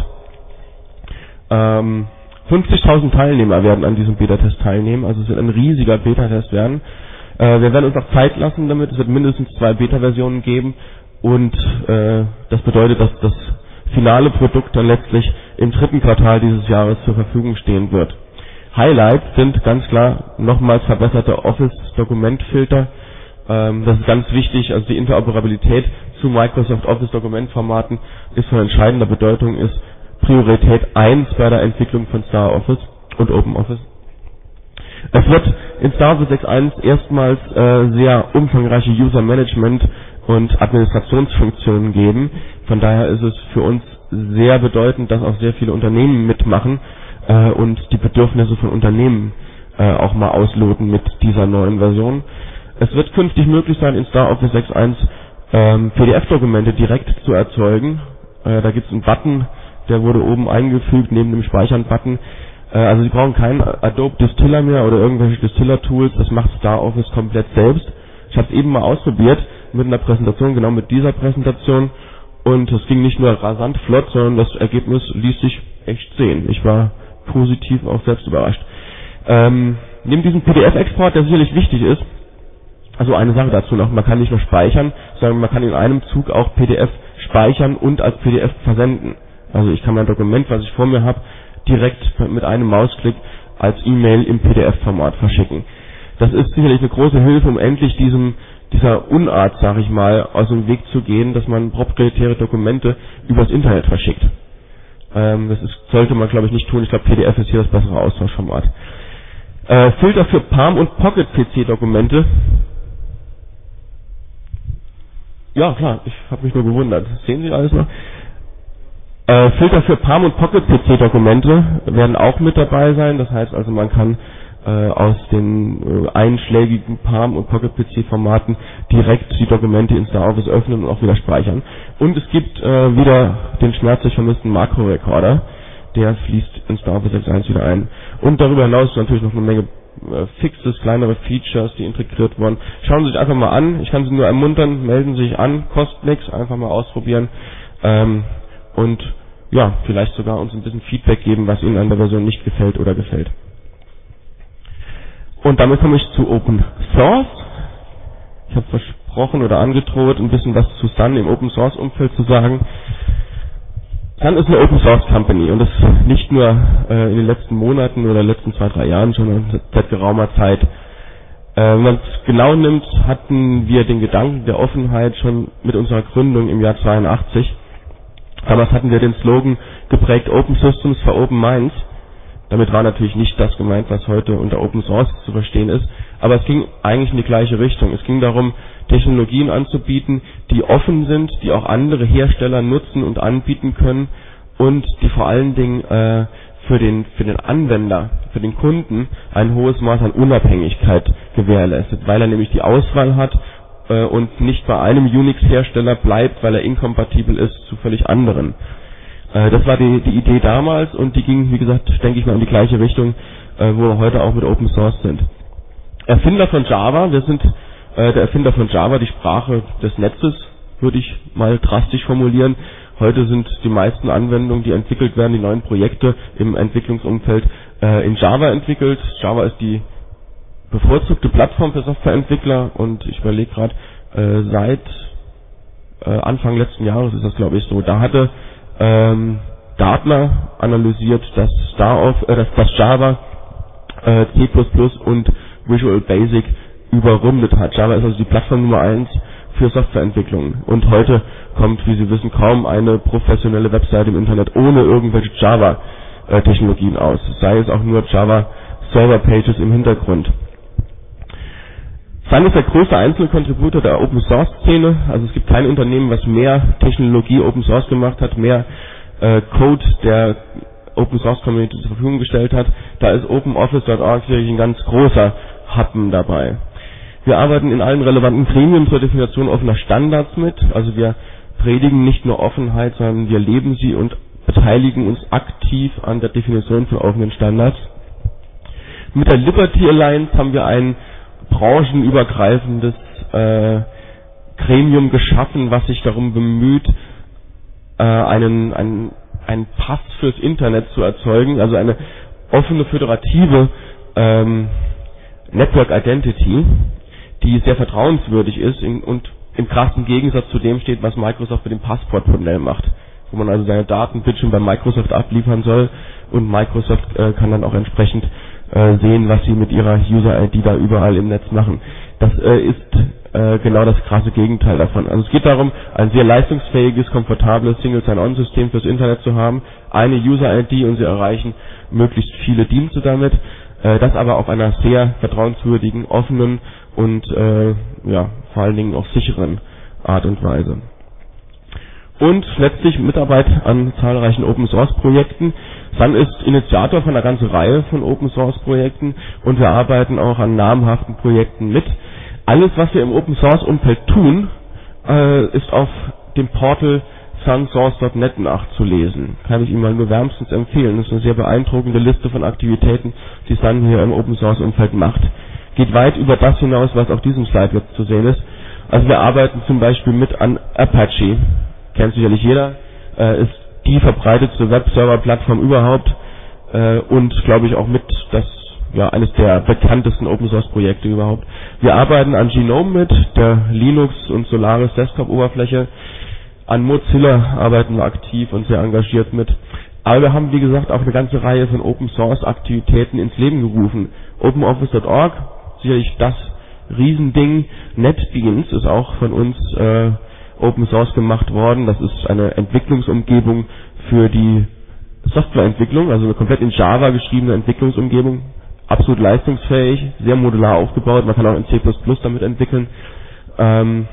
Ähm, fünfzigtausend Teilnehmer werden an diesem Beta-Test teilnehmen, also es wird ein riesiger Beta-Test werden. Äh, wir werden uns auch Zeit lassen damit, es wird mindestens zwei Beta-Versionen geben und äh, das bedeutet, dass das finale Produkt dann letztlich im dritten Quartal dieses Jahres zur Verfügung stehen wird. Highlights sind ganz klar nochmals verbesserte Office-Dokumentfilter. Ähm, das ist ganz wichtig, also die Interoperabilität zu Microsoft Office-Dokumentformaten ist von entscheidender Bedeutung, ist Priorität eins bei der Entwicklung von Star Office und OpenOffice. Es wird in Star Office sechs Punkt eins erstmals äh, sehr umfangreiche User-Management- und Administrationsfunktionen geben. Von daher ist es für uns sehr bedeutend, dass auch sehr viele Unternehmen mitmachen äh, und die Bedürfnisse von Unternehmen äh, auch mal ausloten mit dieser neuen Version. Es wird künftig möglich sein, in Star Office sechs Punkt eins ähm, P D F-Dokumente direkt zu erzeugen. Äh, da gibt es einen Button, der wurde oben eingefügt, neben dem Speichern-Button. Äh, also Sie brauchen keinen Adobe Distiller mehr oder irgendwelche Distiller-Tools, das macht Star Office komplett selbst. Ich habe es eben mal ausprobiert mit einer Präsentation, genau mit dieser Präsentation, und es ging nicht nur rasant flott, sondern das Ergebnis ließ sich echt sehen. Ich war positiv auch selbst überrascht. Ähm, neben diesem P D F-Export, der sicherlich wichtig ist, also eine Sache dazu noch, man kann nicht nur speichern, sondern man kann in einem Zug auch P D F speichern und als P D F versenden. Also ich kann mein Dokument, was ich vor mir habe, direkt mit einem Mausklick als E-Mail im P D F-Format verschicken. Das ist sicherlich eine große Hilfe, um endlich diesem dieser Unart, sag ich mal, aus dem Weg zu gehen, dass man proprietäre Dokumente übers Internet verschickt. Ähm, das ist, sollte man, glaube ich, nicht tun. Ich glaube, P D F ist hier das bessere Austauschformat. Äh, Filter für Palm- und Pocket-P C-Dokumente. Ja, klar, ich habe mich nur gewundert. Sehen Sie alles noch? Äh, Filter für Palm- und Pocket-P C-Dokumente werden auch mit dabei sein. Das heißt also, man kann äh, aus den äh, einschlägigen Palm- und Pocket-P C-Formaten direkt die Dokumente in Star Office öffnen und auch wieder speichern. Und es gibt äh, wieder den schmerzlich vermissten Makro-Recorder. Der fließt in Star Office sechs Punkt eins wieder ein. Und darüber hinaus ist natürlich noch eine Menge äh, Fixes, kleinere Features, die integriert wurden. Schauen Sie sich einfach mal an. Ich kann Sie nur ermuntern, melden Sie sich an, kostet nichts, einfach mal ausprobieren. Ähm, und ja, vielleicht sogar uns ein bisschen Feedback geben, was Ihnen an der Version nicht gefällt oder gefällt. Und damit komme ich zu Open Source. Ich habe versprochen oder angedroht, ein bisschen was zu Sun im Open Source Umfeld zu sagen. Sun ist eine Open Source Company und das nicht nur äh, in den letzten Monaten oder letzten zwei, drei Jahren, sondern seit geraumer Zeit. Äh, wenn man es genau nimmt, hatten wir den Gedanken der Offenheit schon mit unserer Gründung im Jahr zweiundachtzig. Damals hatten wir den Slogan geprägt, Open Systems for Open Minds. Damit war natürlich nicht das gemeint, was heute unter Open Source zu verstehen ist, aber es ging eigentlich in die gleiche Richtung. Es ging darum, Technologien anzubieten, die offen sind, die auch andere Hersteller nutzen und anbieten können und die vor allen Dingen äh, für den für den Anwender, für den Kunden ein hohes Maß an Unabhängigkeit gewährleistet, weil er nämlich die Auswahl hat äh, und nicht bei einem Unix-Hersteller bleibt, weil er inkompatibel ist zu völlig anderen. Das war die, die Idee damals und die ging, wie gesagt, denke ich mal in die gleiche Richtung, äh, wo wir heute auch mit Open Source sind. Erfinder von Java, wir sind äh, der Erfinder von Java, die Sprache des Netzes, würde ich mal drastisch formulieren. Heute sind die meisten Anwendungen, die entwickelt werden, die neuen Projekte im Entwicklungsumfeld äh, in Java entwickelt. Java ist die bevorzugte Plattform für Softwareentwickler und ich überlege gerade, äh, seit äh, Anfang letzten Jahres ist das, glaube ich, so. Da hatte Ähm, Gartner analysiert, dass Star of, äh, dass, dass Java äh, C plus plus und Visual Basic überrundet hat. Java ist also die Plattform Nummer eins für Softwareentwicklung. Und heute kommt, wie Sie wissen, kaum eine professionelle Webseite im Internet ohne irgendwelche Java äh, Technologien aus, sei es auch nur Java Server Pages im Hintergrund. Sun ist der größte einzelne Contributor der Open Source Szene, also es gibt kein Unternehmen, was mehr Technologie Open Source gemacht hat, mehr äh, Code der Open Source Community zur Verfügung gestellt hat. Da ist OpenOffice Punkt org sicherlich ein ganz großer Happen dabei. Wir arbeiten in allen relevanten Gremien zur Definition offener Standards mit, also wir predigen nicht nur Offenheit, sondern wir leben sie und beteiligen uns aktiv an der Definition von offenen Standards. Mit der Liberty Alliance haben wir ein branchenübergreifendes äh, Gremium geschaffen, was sich darum bemüht, äh, einen, einen, einen Pass fürs Internet zu erzeugen, also eine offene, föderative ähm, Network Identity, die sehr vertrauenswürdig ist in, und im krassen Gegensatz zu dem steht, was Microsoft mit dem Passport-Modell macht, wo man also seine Daten bitte bei Microsoft abliefern soll und Microsoft äh, kann dann auch entsprechend äh, sehen, was sie mit ihrer User-I D da überall im Netz machen. Das äh, ist äh, genau das krasse Gegenteil davon. Also es geht darum, ein sehr leistungsfähiges, komfortables Single Sign-On-System fürs Internet zu haben, eine User-I D und sie erreichen möglichst viele Dienste damit, äh, das aber auf einer sehr vertrauenswürdigen, offenen und äh, ja, vor allen Dingen auch sicheren Art und Weise. Und letztlich Mitarbeit an zahlreichen Open-Source-Projekten. Sun ist Initiator von einer ganzen Reihe von Open-Source-Projekten und wir arbeiten auch an namhaften Projekten mit. Alles, was wir im Open-Source-Umfeld tun, äh, ist auf dem Portal sunsource Punkt net nachzulesen. Kann ich Ihnen mal nur wärmstens empfehlen. Das ist eine sehr beeindruckende Liste von Aktivitäten, die Sun hier im Open-Source-Umfeld macht. Geht weit über das hinaus, was auf diesem Slide jetzt zu sehen ist. Also wir arbeiten zum Beispiel mit an Apache. Kennt sicherlich jeder, äh, ist die verbreitetste Webserver-Plattform überhaupt äh, und glaube ich auch mit das ja eines der bekanntesten Open-Source-Projekte überhaupt. Wir arbeiten an Gnome mit, der Linux- und Solaris Desktop-Oberfläche. An Mozilla arbeiten wir aktiv und sehr engagiert mit. Aber wir haben, wie gesagt, auch eine ganze Reihe von Open-Source-Aktivitäten ins Leben gerufen. OpenOffice Punkt org, sicherlich das Riesending. NetBeans ist auch von uns äh, Open Source gemacht worden. Das ist eine Entwicklungsumgebung für die Softwareentwicklung, also eine komplett in Java geschriebene Entwicklungsumgebung. Absolut leistungsfähig, sehr modular aufgebaut. Man kann auch in C plus plus damit entwickeln. Ähm,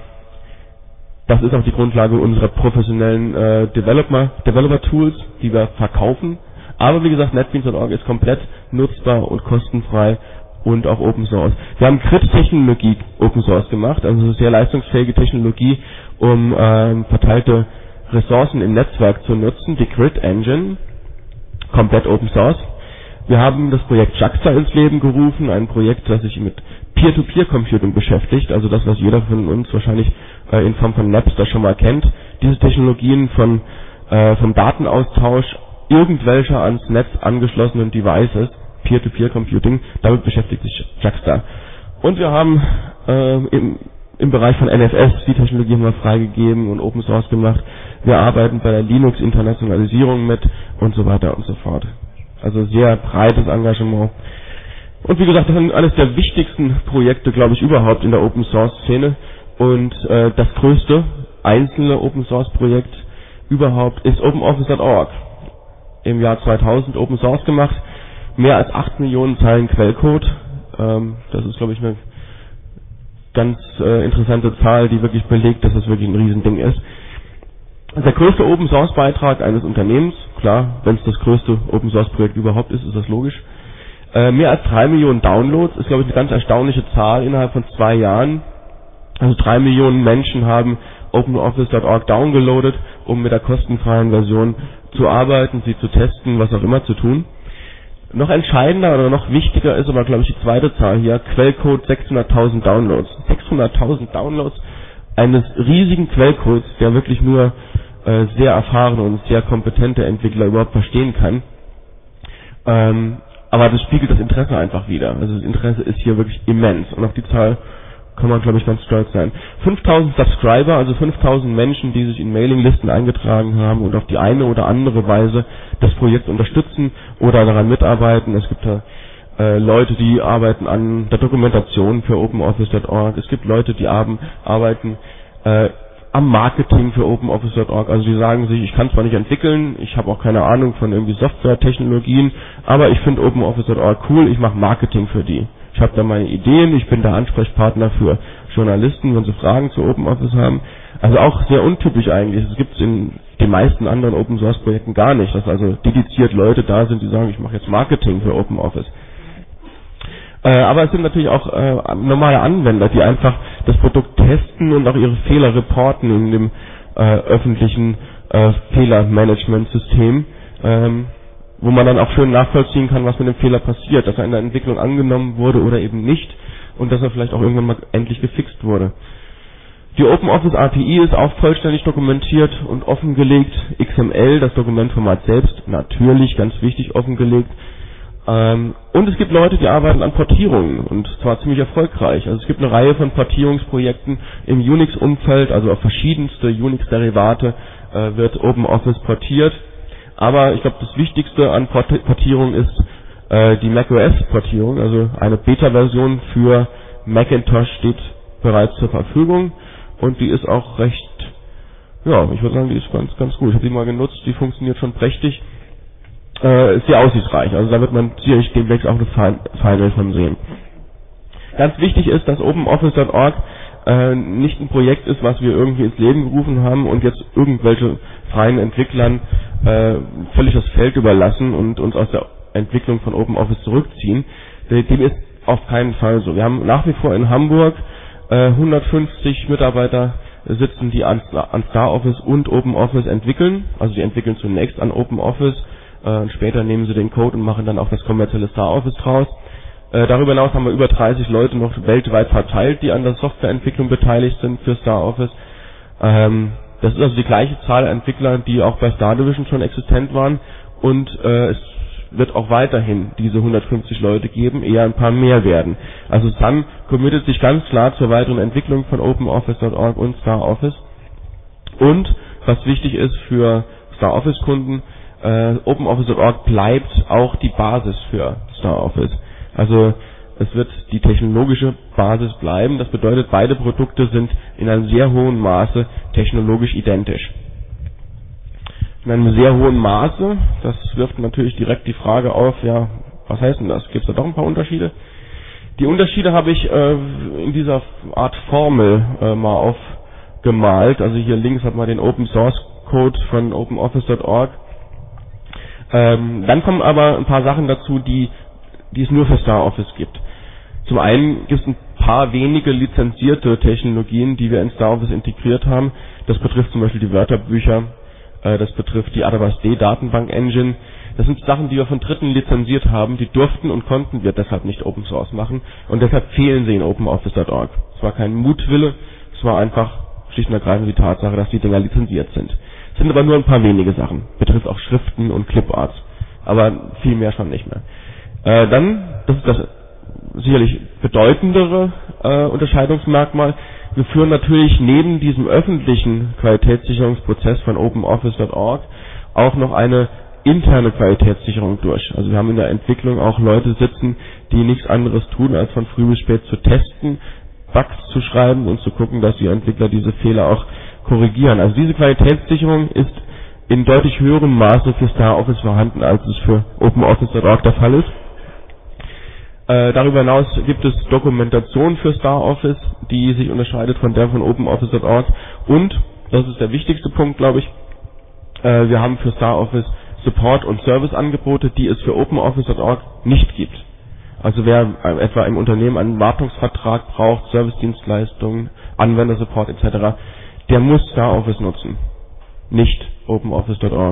das ist auch die Grundlage unserer professionellen äh, Developer, Developer Tools, die wir verkaufen. Aber wie gesagt, NetBeans Punkt org ist komplett nutzbar und kostenfrei und auch Open Source. Wir haben Grid-Technologie Open Source gemacht, also eine sehr leistungsfähige Technologie, um ähm, verteilte Ressourcen im Netzwerk zu nutzen, die Grid Engine, komplett Open Source. Wir haben das Projekt JAXA ins Leben gerufen, ein Projekt, das sich mit Peer-to-Peer-Computing beschäftigt, also das, was jeder von uns wahrscheinlich äh, in Form von Napster schon mal kennt. Diese Technologien von äh, vom Datenaustausch irgendwelcher ans Netz angeschlossenen Devices, Peer-to-Peer-Computing, damit beschäftigt sich JAXA. Und wir haben äh, im, im Bereich von N F S, die Technologie haben wir freigegeben und Open Source gemacht. Wir arbeiten bei der Linux-Internationalisierung mit und so weiter und so fort. Also sehr breites Engagement. Und wie gesagt, das sind eines der wichtigsten Projekte, glaube ich, überhaupt in der Open Source Szene. Und äh, das größte einzelne Open Source Projekt überhaupt ist OpenOffice Punkt org. Im Jahr zweitausend Open Source gemacht. Mehr als acht Millionen Zeilen Quellcode. Ähm, das ist, glaube ich, eine ganz äh, interessante Zahl, die wirklich belegt, dass das wirklich ein Riesending ist. Der größte Open Source Beitrag eines Unternehmens, klar, wenn es das größte Open Source Projekt überhaupt ist, ist das logisch. Äh, mehr als drei Millionen Downloads, ist glaube ich eine ganz erstaunliche Zahl innerhalb von zwei Jahren. Also drei Millionen Menschen haben OpenOffice Punkt org downgeloadet, um mit der kostenfreien Version zu arbeiten, sie zu testen, was auch immer zu tun. Noch entscheidender oder noch wichtiger ist aber, glaube ich, die zweite Zahl hier, Quellcode sechshunderttausend Downloads. sechshunderttausend Downloads eines riesigen Quellcodes, der wirklich nur äh, sehr erfahrene und sehr kompetente Entwickler überhaupt verstehen kann. Ähm, aber das spiegelt das Interesse einfach wider. Also das Interesse ist hier wirklich immens und auf die Zahl kann man, glaube ich, ganz stolz sein. fünftausend Subscriber, also fünftausend Menschen, die sich in Mailinglisten eingetragen haben und auf die eine oder andere Weise das Projekt unterstützen oder daran mitarbeiten. Es gibt da äh, Leute, die arbeiten an der Dokumentation für OpenOffice Punkt org. Es gibt Leute, die haben, arbeiten äh, am Marketing für OpenOffice Punkt org. Also die sagen sich, ich kann zwar nicht entwickeln, ich habe auch keine Ahnung von irgendwie Softwaretechnologien, aber ich finde OpenOffice Punkt org cool, ich mache Marketing für die. Ich habe da meine Ideen, ich bin der Ansprechpartner für Journalisten, wenn sie Fragen zu OpenOffice haben. Also auch sehr untypisch eigentlich. Das gibt es in den meisten anderen Open-Source-Projekten gar nicht, dass also dediziert Leute da sind, die sagen, ich mache jetzt Marketing für OpenOffice. Äh, aber es sind natürlich auch äh, normale Anwender, die einfach das Produkt testen und auch ihre Fehler reporten in dem äh, öffentlichen äh, Fehlermanagementsystem, ähm, wo man dann auch schön nachvollziehen kann, was mit dem Fehler passiert, dass er in der Entwicklung angenommen wurde oder eben nicht und dass er vielleicht auch irgendwann mal endlich gefixt wurde. Die OpenOffice A P I ist auch vollständig dokumentiert und offengelegt. X M L, das Dokumentformat selbst, natürlich, ganz wichtig, offengelegt. Ähm, und es gibt Leute, die arbeiten an Portierungen und zwar ziemlich erfolgreich. Also es gibt eine Reihe von Portierungsprojekten im Unix-Umfeld, also auf verschiedenste Unix-Derivate äh, wird OpenOffice portiert. Aber ich glaube, das Wichtigste an Port- Portierung ist äh, die macOS-Portierung, also eine Beta-Version für Macintosh steht bereits zur Verfügung und die ist auch recht, ja, ich würde sagen, die ist ganz, ganz gut. Ich habe die mal genutzt, die funktioniert schon prächtig, äh, ist sehr aussichtsreich, also da wird man sicherlich demnächst auch eine Final von sehen. Ganz wichtig ist, dass OpenOffice Punkt org äh, nicht ein Projekt ist, was wir irgendwie ins Leben gerufen haben und jetzt irgendwelche freien Entwicklern äh, völlig das Feld überlassen und uns aus der Entwicklung von OpenOffice zurückziehen. Dem ist auf keinen Fall so. Wir haben nach wie vor in Hamburg äh, hundertfünfzig Mitarbeiter sitzen, die an, an StarOffice und OpenOffice entwickeln. Also die entwickeln zunächst an OpenOffice äh, und später nehmen sie den Code und machen dann auch das kommerzielle StarOffice draus. Äh, darüber hinaus haben wir über dreißig Leute noch weltweit verteilt, die an der Softwareentwicklung beteiligt sind für StarOffice. Ähm, das ist also die gleiche Zahl an Entwicklern, die auch bei Star Division schon existent waren und äh, es wird auch weiterhin diese hundertfünfzig Leute geben, eher ein paar mehr werden. Also Sun committet sich ganz klar zur weiteren Entwicklung von OpenOffice Punkt org und StarOffice. Und was wichtig ist für StarOffice-Kunden, äh, OpenOffice Punkt org bleibt auch die Basis für StarOffice. Also es wird die technologische Basis bleiben. Das bedeutet, beide Produkte sind in einem sehr hohen Maße technologisch identisch. In einem sehr hohen Maße, das wirft natürlich direkt die Frage auf, ja, was heißt denn das? Gibt es da doch ein paar Unterschiede? Die Unterschiede habe ich äh, in dieser Art Formel äh, mal aufgemalt. Also hier links hat man den Open Source Code von OpenOffice Punkt org. Ähm, dann kommen aber ein paar Sachen dazu, die, die es nur für StarOffice gibt. Zum einen gibt es ein paar wenige lizenzierte Technologien, die wir in StarOffice integriert haben. Das betrifft zum Beispiel die Wörterbücher, äh, das betrifft die Adabas D Datenbank Engine. Das sind Sachen, die wir von Dritten lizenziert haben, die durften und konnten wir deshalb nicht Open Source machen und deshalb fehlen sie in OpenOffice Punkt org. Es war kein Mutwille, es war einfach schlicht und ergreifend die Tatsache, dass die Dinger lizenziert sind. Es sind aber nur ein paar wenige Sachen, betrifft auch Schriften und Cliparts, aber viel mehr schon nicht mehr. Äh, dann, das ist das sicherlich bedeutendere äh, Unterscheidungsmerkmal. Wir führen natürlich neben diesem öffentlichen Qualitätssicherungsprozess von OpenOffice Punkt org auch noch eine interne Qualitätssicherung durch. Also wir haben in der Entwicklung auch Leute sitzen, die nichts anderes tun, als von früh bis spät zu testen, Bugs zu schreiben und zu gucken, dass die Entwickler diese Fehler auch korrigieren. Also diese Qualitätssicherung ist in deutlich höherem Maße für StarOffice vorhanden, als es für OpenOffice Punkt org der Fall ist. Äh, darüber hinaus gibt es Dokumentation für StarOffice, die sich unterscheidet von der von OpenOffice Punkt org. Und, das ist der wichtigste Punkt, glaube ich, äh, wir haben für StarOffice Support- und Serviceangebote, die es für OpenOffice Punkt org nicht gibt. Also wer äh, etwa im Unternehmen einen Wartungsvertrag braucht, Servicedienstleistungen, Anwendersupport et cetera, der muss StarOffice nutzen, nicht OpenOffice Punkt org.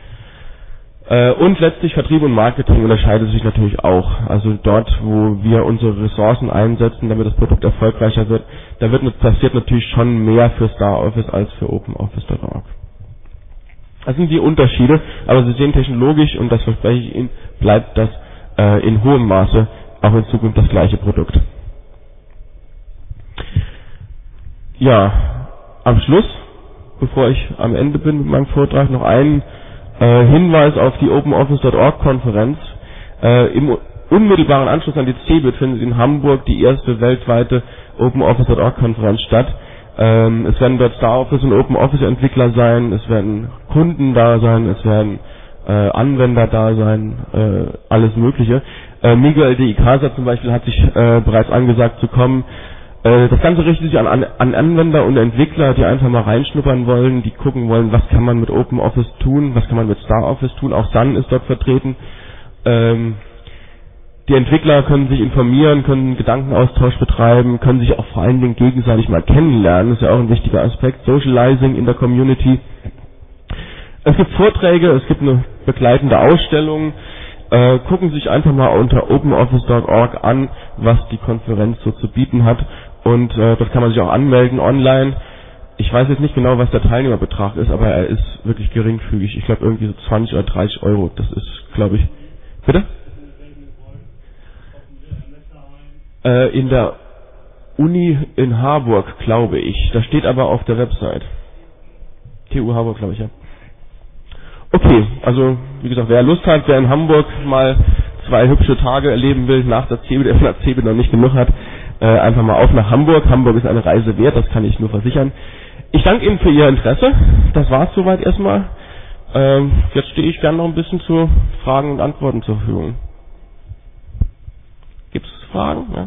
Und letztlich Vertrieb und Marketing unterscheidet sich natürlich auch. Also dort, wo wir unsere Ressourcen einsetzen, damit das Produkt erfolgreicher wird, da wird passiert natürlich schon mehr für StarOffice als für OpenOffice Punkt org. Das sind die Unterschiede, aber Sie sehen technologisch, und das verspreche ich Ihnen, bleibt das äh, in hohem Maße auch in Zukunft das gleiche Produkt. Ja, am Schluss, bevor ich am Ende bin mit meinem Vortrag, noch einen Äh, Hinweis auf die OpenOffice Punkt org Konferenz. Äh, Im unmittelbaren Anschluss an die C eBIT findet in Hamburg die erste weltweite OpenOffice Punkt org Konferenz statt. Ähm, es werden dort StarOffice und OpenOffice-Entwickler sein, es werden Kunden da sein, es werden äh, Anwender da sein, äh, alles Mögliche. Äh, Miguel de Icaza zum Beispiel hat sich äh, bereits angesagt zu kommen. Äh, das Ganze richtet sich an, an, an Anwender und Entwickler, die einfach mal reinschnuppern wollen, die gucken wollen, was kann man mit OpenOffice tun, was kann man mit StarOffice tun. Auch Sun ist dort vertreten. Ähm, Die Entwickler können sich informieren, können Gedankenaustausch betreiben, können sich auch vor allen Dingen gegenseitig mal kennenlernen. Das ist ja auch ein wichtiger Aspekt. Socializing in der Community. Es gibt Vorträge, es gibt eine begleitende Ausstellung. Äh, gucken Sie sich einfach mal unter openoffice punkt org an, was die Konferenz so zu bieten hat. Und äh, das kann man sich auch anmelden online. Ich weiß jetzt nicht genau, was der Teilnehmerbetrag ist, aber er ist wirklich geringfügig. Ich glaube irgendwie so zwanzig oder dreißig Euro. Das ist, glaube ich... Bitte? Äh, in der Uni in Harburg, glaube ich. Das steht aber auf der Website. T U Harburg, glaube ich, ja. Okay, also wie gesagt, wer Lust hat, wer in Hamburg mal zwei hübsche Tage erleben will, nach der C E B I, der von der C E B I noch nicht genug hat, äh, einfach mal auf nach Hamburg. Hamburg ist eine Reise wert, das kann ich nur versichern. Ich danke Ihnen für Ihr Interesse. Das war's soweit erstmal. Ähm, jetzt stehe ich gerne noch ein bisschen zu Fragen und Antworten zur Verfügung. Gibt es Fragen? Ja?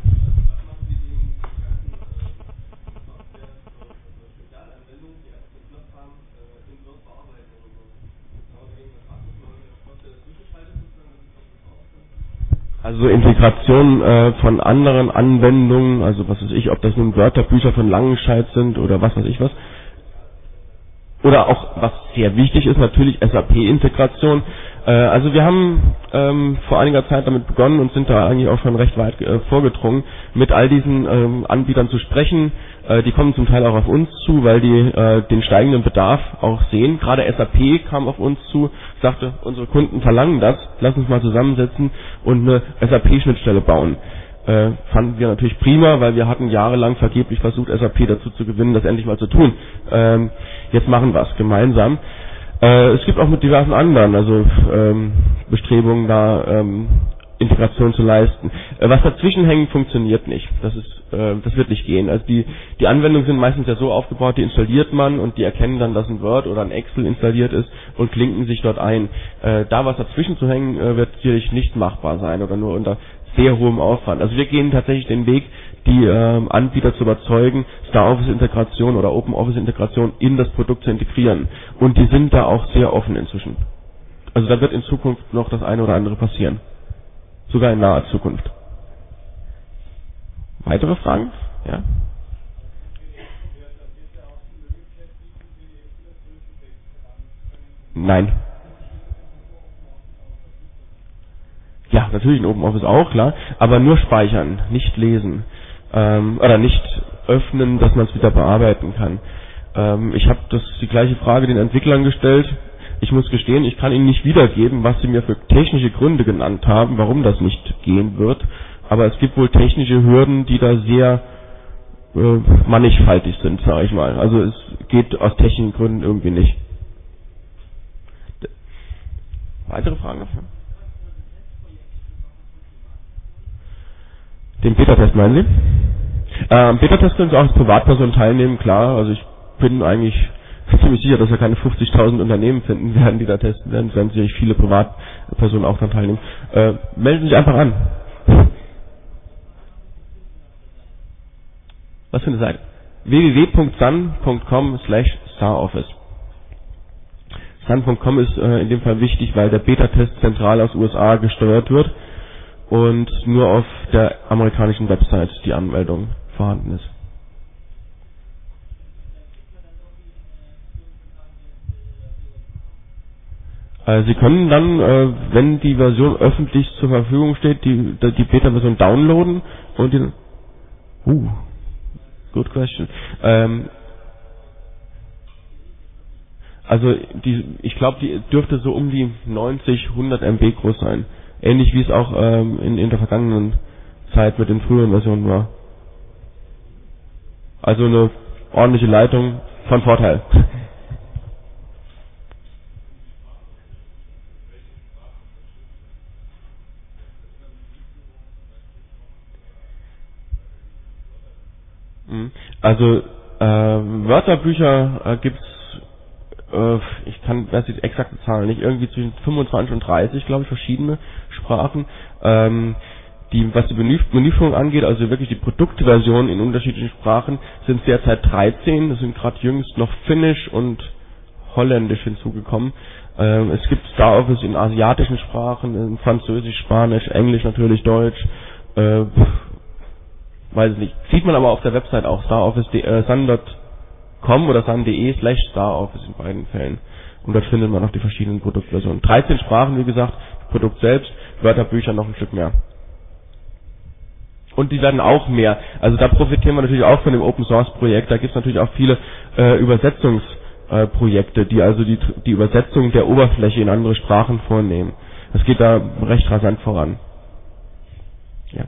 Also Integration äh, von anderen Anwendungen, also was weiß ich, ob das nun Wörterbücher von Langenscheidt sind oder was weiß ich was. Oder auch, was sehr wichtig ist, natürlich S A P-Integration. Äh, also wir haben ähm, vor einiger Zeit damit begonnen und sind da eigentlich auch schon recht weit äh, vorgedrungen, mit all diesen ähm, Anbietern zu sprechen. Äh, die kommen zum Teil auch auf uns zu, weil die äh, den steigenden Bedarf auch sehen. Gerade S A P kam auf uns zu, sagte, unsere Kunden verlangen das, lass uns mal zusammensetzen und eine S A P-Schnittstelle bauen. Äh, fanden wir natürlich prima, weil wir hatten jahrelang vergeblich versucht, S A P dazu zu gewinnen, das endlich mal zu tun. Ähm, jetzt machen wir es gemeinsam. Äh, es gibt auch mit diversen anderen, also ähm, Bestrebungen, da ähm, Integration zu leisten. Äh, was dazwischen hängt, funktioniert nicht. Das ist, äh, das wird nicht gehen. Also die die Anwendungen sind meistens ja so aufgebaut, die installiert man und die erkennen dann, dass ein Word oder ein Excel installiert ist und klinken sich dort ein. Äh, da was dazwischen zu hängen, äh, wird sicherlich nicht machbar sein oder nur unter sehr hohem Aufwand. Also wir gehen tatsächlich den Weg, die ähm, Anbieter zu überzeugen, StarOffice-Integration oder OpenOffice-Integration in das Produkt zu integrieren. Und die sind da auch sehr offen inzwischen. Also da wird in Zukunft noch das eine oder andere passieren. Sogar in naher Zukunft. Weitere Fragen? Ja? Nein. Ja, natürlich in OpenOffice auch, klar. Aber nur speichern, nicht lesen. Ähm, oder nicht öffnen, dass man es wieder bearbeiten kann. Ähm, ich habe das die gleiche Frage den Entwicklern gestellt. Ich muss gestehen, ich kann Ihnen nicht wiedergeben, was Sie mir für technische Gründe genannt haben, warum das nicht gehen wird. Aber es gibt wohl technische Hürden, die da sehr äh, mannigfaltig sind, sage ich mal. Also es geht aus technischen Gründen irgendwie nicht. Weitere Fragen dafür? Den Beta-Test meinen Sie? Ähm, Beta-Test können Sie auch als Privatperson teilnehmen, klar. Also ich bin eigentlich ziemlich sicher, dass wir keine fünfzigtausend Unternehmen finden werden, die da testen werden. Es werden sicherlich viele Privatpersonen auch daran teilnehmen. Äh, melden Sie sich einfach an. Was für eine Seite? w w w punkt sun punkt com slash staroffice. sun punkt com ist äh, in dem Fall wichtig, weil der Beta-Test zentral aus U S A gesteuert wird und nur auf der amerikanischen Website die Anmeldung vorhanden ist. Äh, Sie können dann, äh, wenn die Version öffentlich zur Verfügung steht, die, die Beta-Version downloaden und die... Uh, good question. Ähm, also die, ich glaube, die dürfte so um die neunzig, hundert Megabyte groß sein. Ähnlich wie es auch ähm, in, in der vergangenen Zeit mit den früheren Versionen war. Also eine ordentliche Leitung von Vorteil. Also Äh, Wörterbücher äh, gibt's, äh, ich kann, weiß die exakte Zahl nicht, irgendwie zwischen fünfundzwanzig und dreißig, glaube ich, verschiedene Sprachen. Ähm, die, was die Menü, Menüführung angeht, also wirklich die Produktversion in unterschiedlichen Sprachen, sind derzeit dreizehn. Es sind gerade jüngst noch Finnisch und Holländisch hinzugekommen. Ähm, es gibt StarOffice in asiatischen Sprachen, in Französisch, Spanisch, Englisch natürlich, Deutsch. Äh, weiß ich nicht. Sieht man aber auf der Website auch, StarOffice, äh, sun punkt com oder sun punkt de slash StarOffice in beiden Fällen. Und dort findet man auch die verschiedenen Produktversionen. dreizehn Sprachen, wie gesagt, Produkt selbst, Wörterbücher noch ein Stück mehr. Und die werden auch mehr. Also da profitieren wir natürlich auch von dem Open Source Projekt. Da gibt es natürlich auch viele äh, Übersetzungsprojekte, äh, die also die, die Übersetzung der Oberfläche in andere Sprachen vornehmen. Das geht da recht rasant voran. Ja.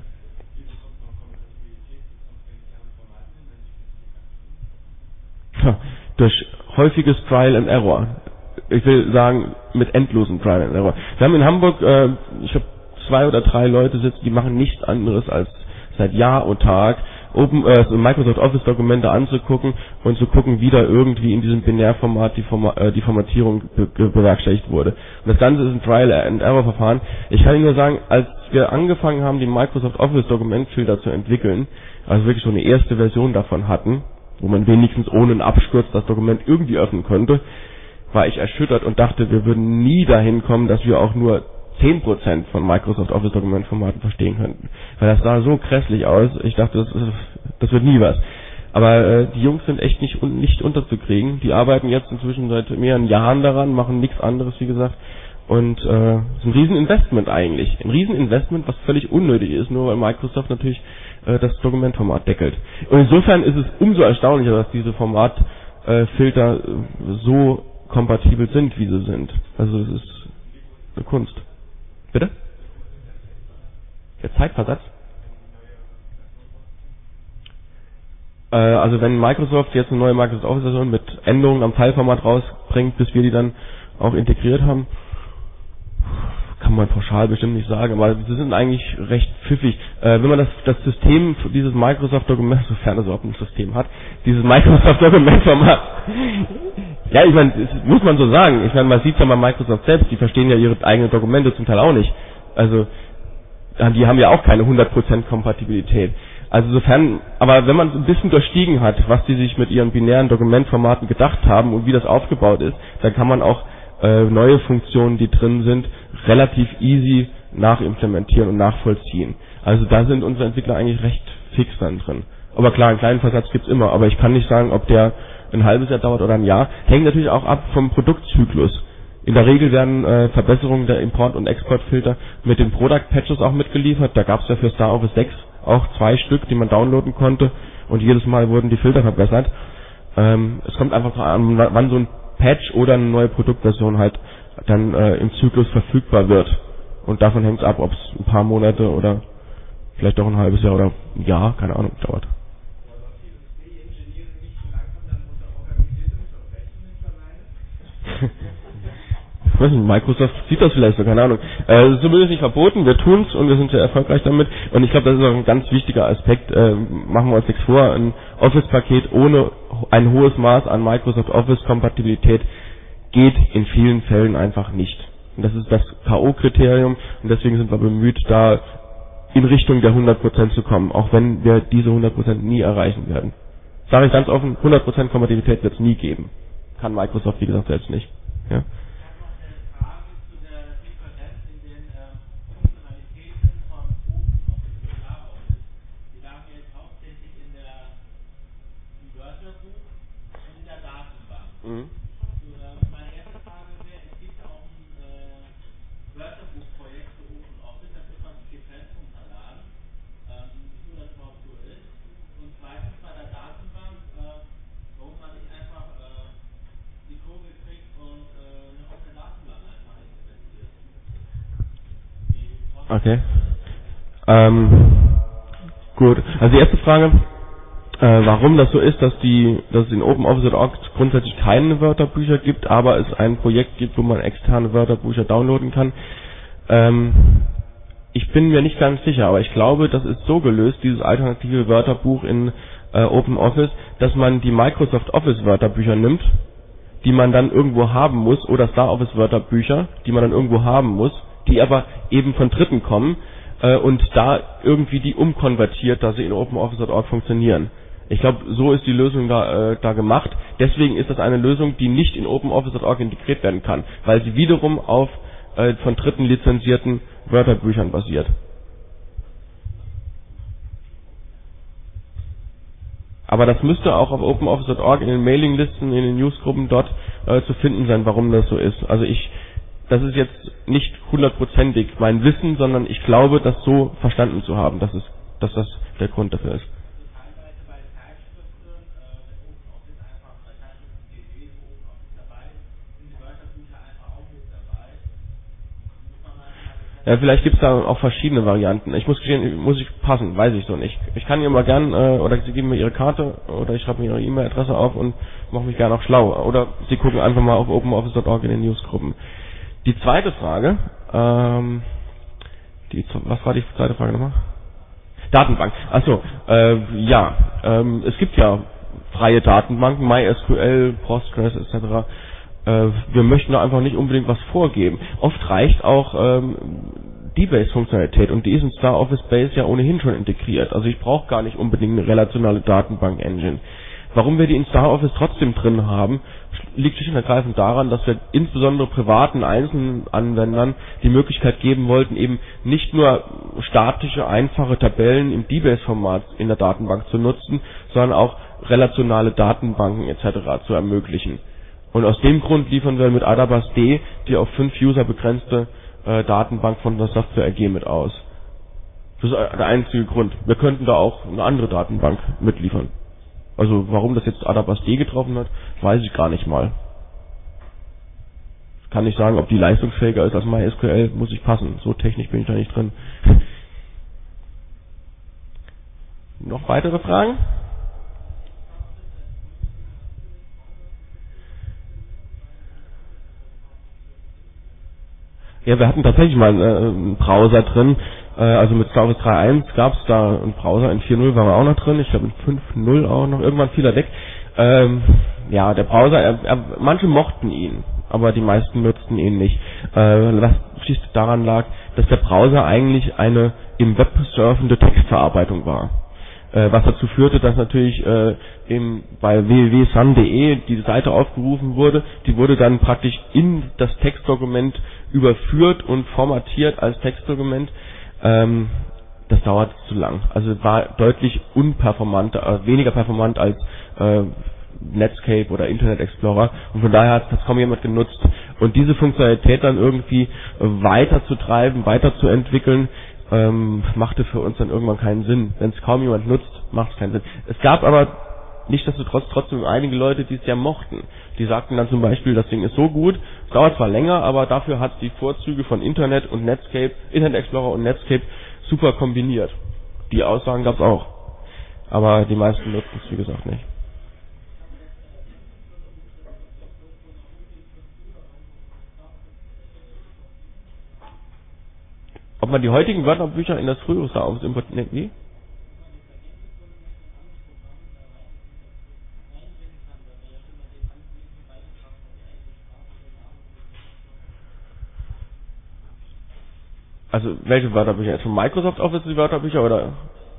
Ja, durch häufiges Trial and Error. Ich will sagen, mit endlosen Trial and Error. Wir haben in Hamburg, äh, ich habe zwei oder drei Leute sitzen, die machen nichts anderes als seit Jahr und Tag Open, äh, so Microsoft Office Dokumente anzugucken und zu gucken, wie da irgendwie in diesem Binärformat die, Forma, äh, die Formatierung be bewerkstelligt wurde. Und das Ganze ist ein Trial and Error Verfahren. Ich kann Ihnen nur sagen, als wir angefangen haben, die Microsoft Office Dokumentfilter zu entwickeln, also wirklich so eine erste Version davon hatten, wo man wenigstens ohne einen Absturz das Dokument irgendwie öffnen konnte, war ich erschüttert und dachte, wir würden nie dahin kommen, dass wir auch nur zehn Prozent von Microsoft Office Dokumentformaten verstehen könnten. Weil das sah so grässlich aus, ich dachte, das, ist, das wird nie was. Aber äh, die Jungs sind echt nicht, nicht unterzukriegen. Die arbeiten jetzt inzwischen seit mehreren Jahren daran, machen nichts anderes, wie gesagt. Und äh, ist ein Rieseninvestment eigentlich. Ein Rieseninvestment, was völlig unnötig ist, nur weil Microsoft natürlich äh, das Dokumentformat deckelt. Und insofern ist es umso erstaunlicher, dass diese Formatfilter äh, so kompatibel sind, wie sie sind. Also es ist eine Kunst. Bitte? Der Zeitversatz? Äh, also wenn Microsoft jetzt eine neue Microsoft Office Version mit Änderungen am Fileformat rausbringt, bis wir die dann auch integriert haben, kann man pauschal bestimmt nicht sagen, aber sie sind eigentlich recht pfiffig. Äh, wenn man das, das System, dieses Microsoft Dokument, sofern es überhaupt ein System hat, dieses Microsoft Dokumentformat, ja, ich meine, das muss man so sagen. Ich meine, man sieht es ja bei Microsoft selbst, die verstehen ja ihre eigenen Dokumente zum Teil auch nicht. Also, die haben ja auch keine hundert Prozent Kompatibilität. Also sofern, aber wenn man ein bisschen durchstiegen hat, was die sich mit ihren binären Dokumentformaten gedacht haben und wie das aufgebaut ist, dann kann man auch äh, neue Funktionen, die drin sind, relativ easy nachimplementieren und nachvollziehen. Also da sind unsere Entwickler eigentlich recht fix dann drin. Aber klar, einen kleinen Versatz gibt's immer, aber ich kann nicht sagen, ob der ein halbes Jahr dauert oder ein Jahr. Hängt natürlich auch ab vom Produktzyklus. In der Regel werden äh, Verbesserungen der Import- und Exportfilter mit den Product Patches auch mitgeliefert. Da gab's ja für StarOffice sechs auch zwei Stück, die man downloaden konnte, und jedes Mal wurden die Filter verbessert. Ähm, es kommt einfach an, wann so ein Patch oder eine neue Produktversion halt dann äh, im Zyklus verfügbar wird. Und davon hängt es ab, ob es ein paar Monate oder vielleicht auch ein halbes Jahr oder ein Jahr, keine Ahnung, dauert. Ich weiß nicht, Microsoft sieht das vielleicht so, keine Ahnung. Äh, zumindest nicht verboten, wir tun's und wir sind sehr erfolgreich damit. Und ich glaube, das ist auch ein ganz wichtiger Aspekt. Äh, machen wir uns nichts vor, ein Office-Paket ohne ein hohes Maß an Microsoft Office-Kompatibilität geht in vielen Fällen einfach nicht. Und das ist das K O-Kriterium, und deswegen sind wir bemüht, da in Richtung der hundert Prozent zu kommen, auch wenn wir diese hundert Prozent nie erreichen werden. Sage ich ganz offen, hundert Prozent Kompatibilität wird es nie geben. Kann Microsoft, wie gesagt, selbst nicht. Ja. Mhm. Meine erste Frage wäre, es gibt ja auch ein äh, Wörterbuchprojekt für Open Office, das wird man sich getrennt runterladen, ähm, wieso das überhaupt so ist. Und zweitens bei der Datenbank, äh, warum man nicht einfach äh, die Kurve kriegt und äh, eine offene Datenbank einfach implementiert. Okay. Ähm, gut, also die erste Frage. Äh, warum das so ist, dass die, dass es in OpenOffice Punkt org grundsätzlich keine Wörterbücher gibt, aber es ein Projekt gibt, wo man externe Wörterbücher downloaden kann. Ähm, Ich bin mir nicht ganz sicher, aber ich glaube, das ist so gelöst, dieses alternative Wörterbuch in äh, OpenOffice, dass man die Microsoft Office Wörterbücher nimmt, die man dann irgendwo haben muss, oder StarOffice Wörterbücher, die man dann irgendwo haben muss, die aber eben von Dritten kommen äh, und da irgendwie die umkonvertiert, dass sie in OpenOffice Punkt org funktionieren. Ich glaube, so ist die Lösung da, äh, da gemacht. Deswegen ist das eine Lösung, die nicht in OpenOffice Punkt org integriert werden kann, weil sie wiederum auf äh, von Dritten lizenzierten Wörterbüchern basiert. Aber das müsste auch auf OpenOffice Punkt org in den Mailinglisten, in den Newsgruppen dort äh, zu finden sein, warum das so ist. Also ich, das ist jetzt nicht hundertprozentig mein Wissen, sondern ich glaube, das so verstanden zu haben, dass es, dass das der Grund dafür ist. Ja, vielleicht gibt es da auch verschiedene Varianten. Ich muss gestehen, muss ich passen, weiß ich so nicht. Ich kann Ihnen mal gern, äh, oder Sie geben mir Ihre Karte, oder ich schreibe mir Ihre E-Mail-Adresse auf und mache mich gerne auch schlau. Oder Sie gucken einfach mal auf OpenOffice Punkt org in den Newsgruppen. Die zweite Frage, ähm, die, was war die zweite Frage nochmal? Datenbank. Achso, äh, ja, ähm, es gibt ja freie Datenbanken, MySQL, Postgres et cetera. Äh, wir möchten da einfach nicht unbedingt was vorgeben. Oft reicht auch ähm, die Base-Funktionalität und die ist in StarOffice Base ja ohnehin schon integriert. Also ich brauche gar nicht unbedingt eine relationale Datenbank-Engine. Warum wir die in StarOffice trotzdem drin haben, liegt schlicht und ergreifend daran, dass wir insbesondere privaten einzelnen Anwendern die Möglichkeit geben wollten, eben nicht nur statische, einfache Tabellen im D B A S-Format in der Datenbank zu nutzen, sondern auch relationale Datenbanken et cetera zu ermöglichen. Und aus dem Grund liefern wir mit Adabas D die auf fünf User begrenzte äh, Datenbank von der Software A G mit aus. Das ist der einzige Grund. Wir könnten da auch eine andere Datenbank mitliefern. Also warum das jetzt Adabas D getroffen hat, weiß ich gar nicht mal. Kann nicht sagen, ob die leistungsfähiger ist als MySQL, muss ich passen. So technisch bin ich da nicht drin. Noch weitere Fragen? Ja, wir hatten tatsächlich mal äh, einen Browser drin. Äh, also mit StarOffice drei Punkt eins gab es da einen Browser. In vier Punkt null waren wir auch noch drin. Ich glaube in fünf Punkt null auch noch. Irgendwann fiel er weg. Ähm, ja, der Browser, er, er, manche mochten ihn, aber die meisten nutzten ihn nicht. Äh, was schlicht daran lag, dass der Browser eigentlich eine im Web surfende Textverarbeitung war. Äh, was dazu führte, dass natürlich äh, im, bei w w w punkt sun punkt de die Seite aufgerufen wurde. Die wurde dann praktisch in das Textdokument überführt und formatiert als Textdokument. Ähm, das dauert zu lang. Also war deutlich unperformanter, äh, weniger performant als äh, Netscape oder Internet Explorer und von daher hat das kaum jemand genutzt. Und diese Funktionalität dann irgendwie weiterzutreiben, weiterzuentwickeln, ähm, machte für uns dann irgendwann keinen Sinn. Wenn es kaum jemand nutzt, macht es keinen Sinn. Es gab aber nichtsdestotrotz trotzdem einige Leute, die es ja mochten. Die sagten dann zum Beispiel, das Ding ist so gut, es dauert zwar länger, aber dafür hat es die Vorzüge von Internet und Netscape, Internet Explorer und Netscape super kombiniert. Die Aussagen gab es auch. Aber die meisten nutzen es wie gesagt nicht. Ob man die heutigen Wörterbücher in das frühere StarOffice importiert, wie? Also, welche Wörterbücher? Jetzt von Microsoft Office die Wörterbücher oder?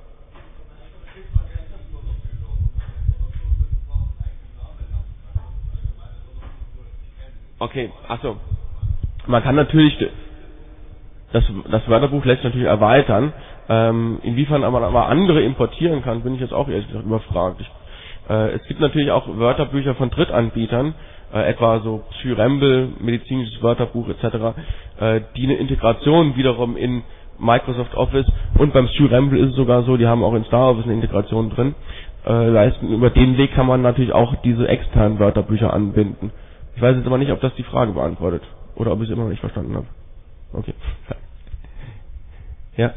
Okay, achso. Man kann natürlich, das, das Wörterbuch lässt sich natürlich erweitern. Ähm, inwiefern man aber andere importieren kann, bin ich jetzt auch ehrlich gesagt überfragt. Ich, äh, es gibt natürlich auch Wörterbücher von Drittanbietern, äh, etwa so Pschyrembel, medizinisches Wörterbuch et cetera, äh, die eine Integration wiederum in Microsoft Office und beim Pschyrembel ist es sogar so, die haben auch in StarOffice eine Integration drin, äh, leisten. Über den Weg kann man natürlich auch diese externen Wörterbücher anbinden. Ich weiß jetzt aber nicht, ob das die Frage beantwortet oder ob ich es immer noch nicht verstanden habe. Okay. Ja.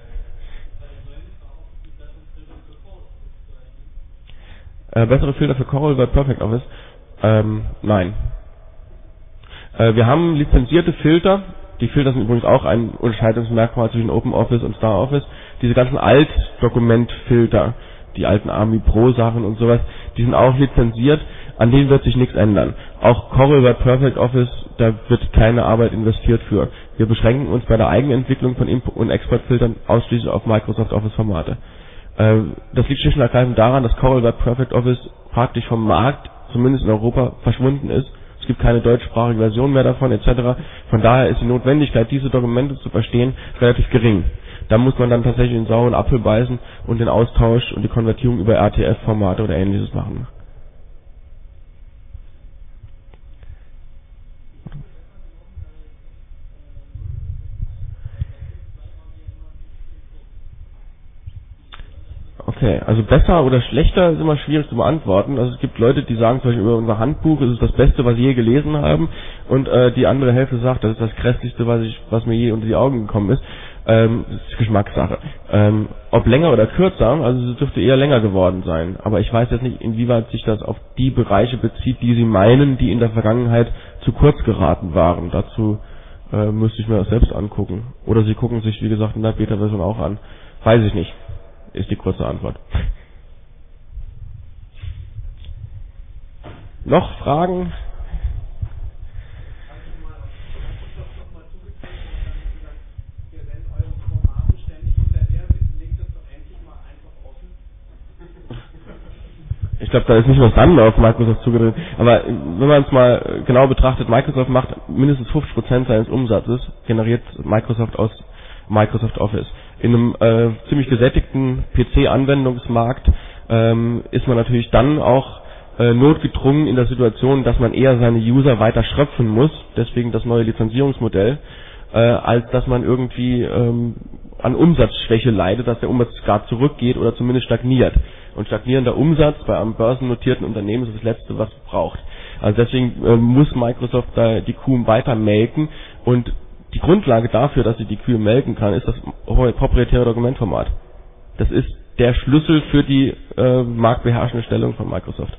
Äh, bessere Filter für Coral bei Perfect Office? Ähm, nein. Äh, wir haben lizenzierte Filter, Die Filter sind übrigens auch ein Unterscheidungsmerkmal zwischen OpenOffice und StarOffice. Diese ganzen Alt-Dokumentfilter, die alten Army Pro Sachen und sowas, die sind auch lizenziert, an denen wird sich nichts ändern. Auch Corel bei Perfect Office, da wird keine Arbeit investiert für. Wir beschränken uns bei der Eigenentwicklung von Import- und Exportfiltern ausschließlich auf Microsoft Office Formate. Äh, das liegt schlicht und ergreifend daran, dass Corel bei Perfect Office praktisch vom Markt, zumindest in Europa, verschwunden ist. Es gibt keine deutschsprachige Version mehr davon et cetera. Von daher ist die Notwendigkeit, diese Dokumente zu verstehen, relativ gering. Da muss man dann tatsächlich den sauren Apfel beißen und den Austausch und die Konvertierung über R T F-Formate oder ähnliches machen. Okay, also besser oder schlechter ist immer schwierig zu beantworten. Also es gibt Leute, die sagen zum Beispiel über unser Handbuch, es ist das Beste, was sie je gelesen haben, und äh, die andere Hälfte sagt, das ist das Grässlichste, was ich, was mir je unter die Augen gekommen ist. Ähm, das ist Geschmackssache. Ähm, ob länger oder kürzer, also es dürfte eher länger geworden sein. Aber ich weiß jetzt nicht, inwieweit sich das auf die Bereiche bezieht, die Sie meinen, die in der Vergangenheit zu kurz geraten waren. Dazu äh, müsste ich mir das selbst angucken. Oder Sie gucken sich, wie gesagt, in der Beta-Version auch an. Weiß ich nicht. Ist die kurze Antwort. Noch Fragen? Ich glaube, da ist nicht nur Sun auf Microsoft zugedreht. Aber wenn man es mal genau betrachtet, Microsoft macht mindestens fünfzig Prozent seines Umsatzes, generiert Microsoft aus Microsoft Office. In einem äh, ziemlich gesättigten P C-Anwendungsmarkt ähm, ist man natürlich dann auch äh, notgedrungen in der Situation, dass man eher seine User weiter schröpfen muss, deswegen das neue Lizenzierungsmodell, äh, als dass man irgendwie ähm, an Umsatzschwäche leidet, dass der Umsatz gar zurückgeht oder zumindest stagniert. Und stagnierender Umsatz bei einem börsennotierten Unternehmen ist das Letzte, was es braucht. Also deswegen äh, muss Microsoft da die Kuh weiter melken, und die Grundlage dafür, dass sie die Kühe melken kann, ist das proprietäre Dokumentformat. Das ist der Schlüssel für die äh, marktbeherrschende Stellung von Microsoft.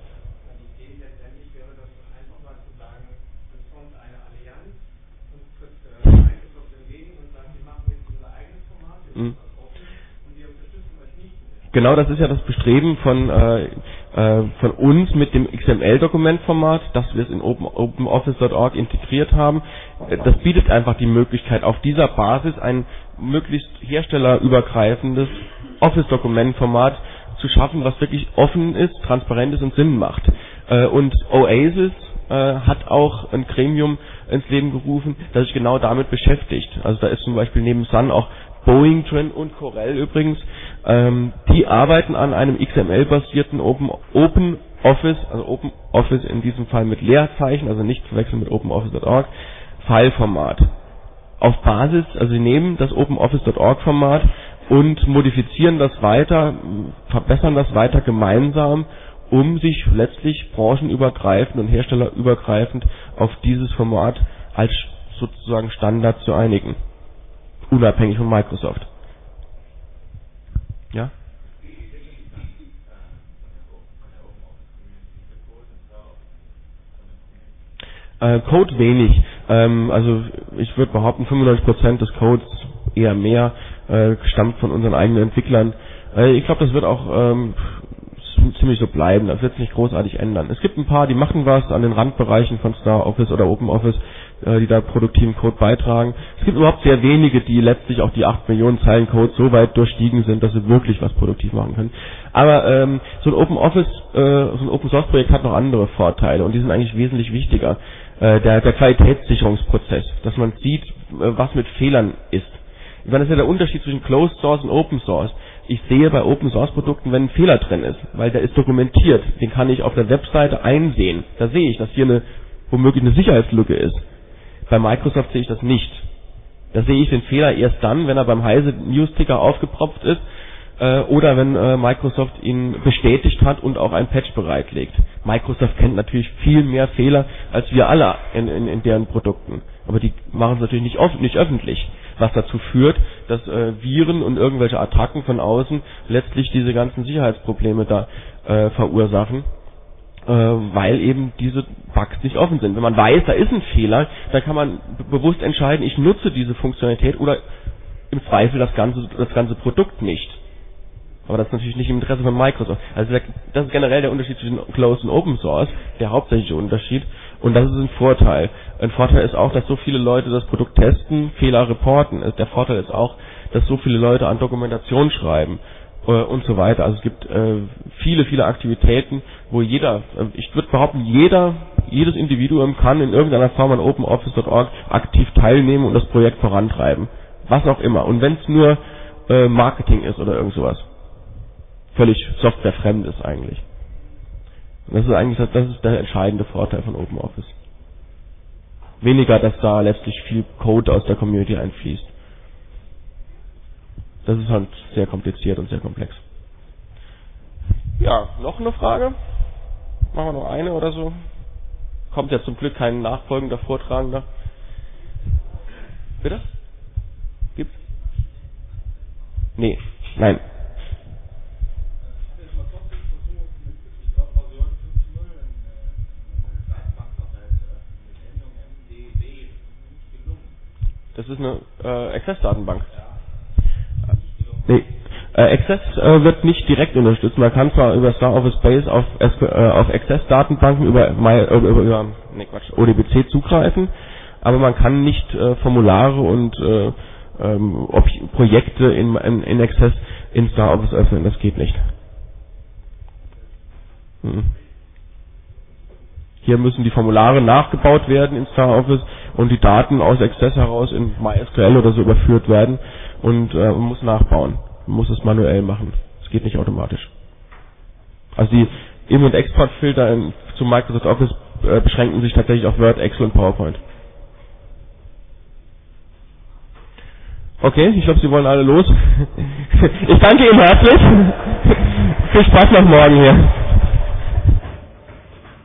Mhm. Genau, das ist ja das Bestreben von äh, äh, von uns mit dem X M L-Dokumentformat, dass wir es in Open, OpenOffice Punkt org integriert haben. Das bietet einfach die Möglichkeit, auf dieser Basis ein möglichst herstellerübergreifendes Office-Dokumentformat zu schaffen, was wirklich offen ist, transparent ist und Sinn macht. Äh, und Oasis äh, hat auch ein Gremium ins Leben gerufen, das sich genau damit beschäftigt. Also da ist zum Beispiel neben Sun auch Boeing drin und Corel übrigens. Ähm, die arbeiten an einem X M L-basierten Open, Open Office, also Open Office in diesem Fall mit Leerzeichen, also nicht zu verwechseln mit OpenOffice Punkt org, Fileformat. Auf Basis, also sie nehmen das OpenOffice Punkt org Format und modifizieren das weiter, verbessern das weiter gemeinsam, um sich letztlich branchenübergreifend und herstellerübergreifend auf dieses Format als sozusagen Standard zu einigen. Unabhängig von Microsoft. Ja? Äh, Code wenig. Ähm, also ich würde behaupten, fünfundneunzig Prozent des Codes, eher mehr, äh, stammt von unseren eigenen Entwicklern. Äh, ich glaube, das wird auch ähm, ziemlich so bleiben. Das wird sich nicht großartig ändern. Es gibt ein paar, die machen was an den Randbereichen von StarOffice oder OpenOffice, äh, die da produktiven Code beitragen. Es gibt überhaupt sehr wenige, die letztlich auch die acht Millionen Zeilen Code so weit durchstiegen sind, dass sie wirklich was produktiv machen können. Aber ähm, so ein OpenOffice, äh, so ein Open-Source-Projekt hat noch andere Vorteile, und die sind eigentlich wesentlich wichtiger. Äh, der, der Qualitätssicherungsprozess, dass man sieht, äh, was mit Fehlern ist. Ich meine, das ist ja der Unterschied zwischen Closed Source und Open Source. Ich sehe bei Open Source Produkten, wenn ein Fehler drin ist, weil der ist dokumentiert, den kann ich auf der Webseite einsehen. Da sehe ich, dass hier eine womöglich eine Sicherheitslücke ist. Bei Microsoft sehe ich das nicht. Da sehe ich den Fehler erst dann, wenn er beim Heise News-Ticker aufgepropft ist äh, oder wenn äh, Microsoft ihn bestätigt hat und auch ein Patch bereitlegt. Microsoft kennt natürlich viel mehr Fehler als wir alle in, in, in deren Produkten. Aber die machen es natürlich nicht, oft, nicht öffentlich, was dazu führt, dass äh, Viren und irgendwelche Attacken von außen letztlich diese ganzen Sicherheitsprobleme da äh, verursachen. äh, weil eben diese Bugs nicht offen sind. Wenn man weiß, da ist ein Fehler, dann kann man b- bewusst entscheiden, ich nutze diese Funktionalität oder im Zweifel das ganze, das ganze Produkt nicht. Aber das ist natürlich nicht im Interesse von Microsoft. Also der, das ist generell der Unterschied zwischen Closed und Open Source, der hauptsächliche Unterschied. Und das ist ein Vorteil. Ein Vorteil ist auch, dass so viele Leute das Produkt testen, Fehler reporten. Der Vorteil ist auch, dass so viele Leute an Dokumentation schreiben äh, und so weiter. Also es gibt äh, viele, viele Aktivitäten, wo jeder, äh, ich würde behaupten, jeder, jedes Individuum kann in irgendeiner Form an OpenOffice Punkt org aktiv teilnehmen und das Projekt vorantreiben. Was auch immer. Und wenn es nur äh, Marketing ist oder irgend sowas. Völlig softwarefremd ist eigentlich. Und das ist eigentlich das, das ist der entscheidende Vorteil von OpenOffice. Weniger, dass da letztlich viel Code aus der Community einfließt. Das ist halt sehr kompliziert und sehr komplex. Ja, noch eine Frage? Machen wir noch eine oder so? Kommt ja zum Glück kein nachfolgender Vortragender. Bitte? Gibt's? Nee, nein. Das ist eine äh, Access-Datenbank. Nee, äh, Access äh, wird nicht direkt unterstützt. Man kann zwar über Star Office Base auf, S Q L, äh, auf Access-Datenbanken über, My, äh, über, über nee, Quatsch, O D B C zugreifen, aber man kann nicht äh, Formulare und äh, ähm, ob Projekte in, in, in Access in Star Office öffnen. Das geht nicht. Hm. Hier müssen die Formulare nachgebaut werden in Star Office und die Daten aus Access heraus in MySQL oder so überführt werden und äh, man muss nachbauen. Man muss es manuell machen. Es geht nicht automatisch. Also die Im- und Exportfilter in, zu Microsoft Office äh, beschränken sich tatsächlich auf Word, Excel und PowerPoint. Okay, ich glaube, Sie wollen alle los. Ich danke Ihnen herzlich. Viel Spaß noch morgen hier.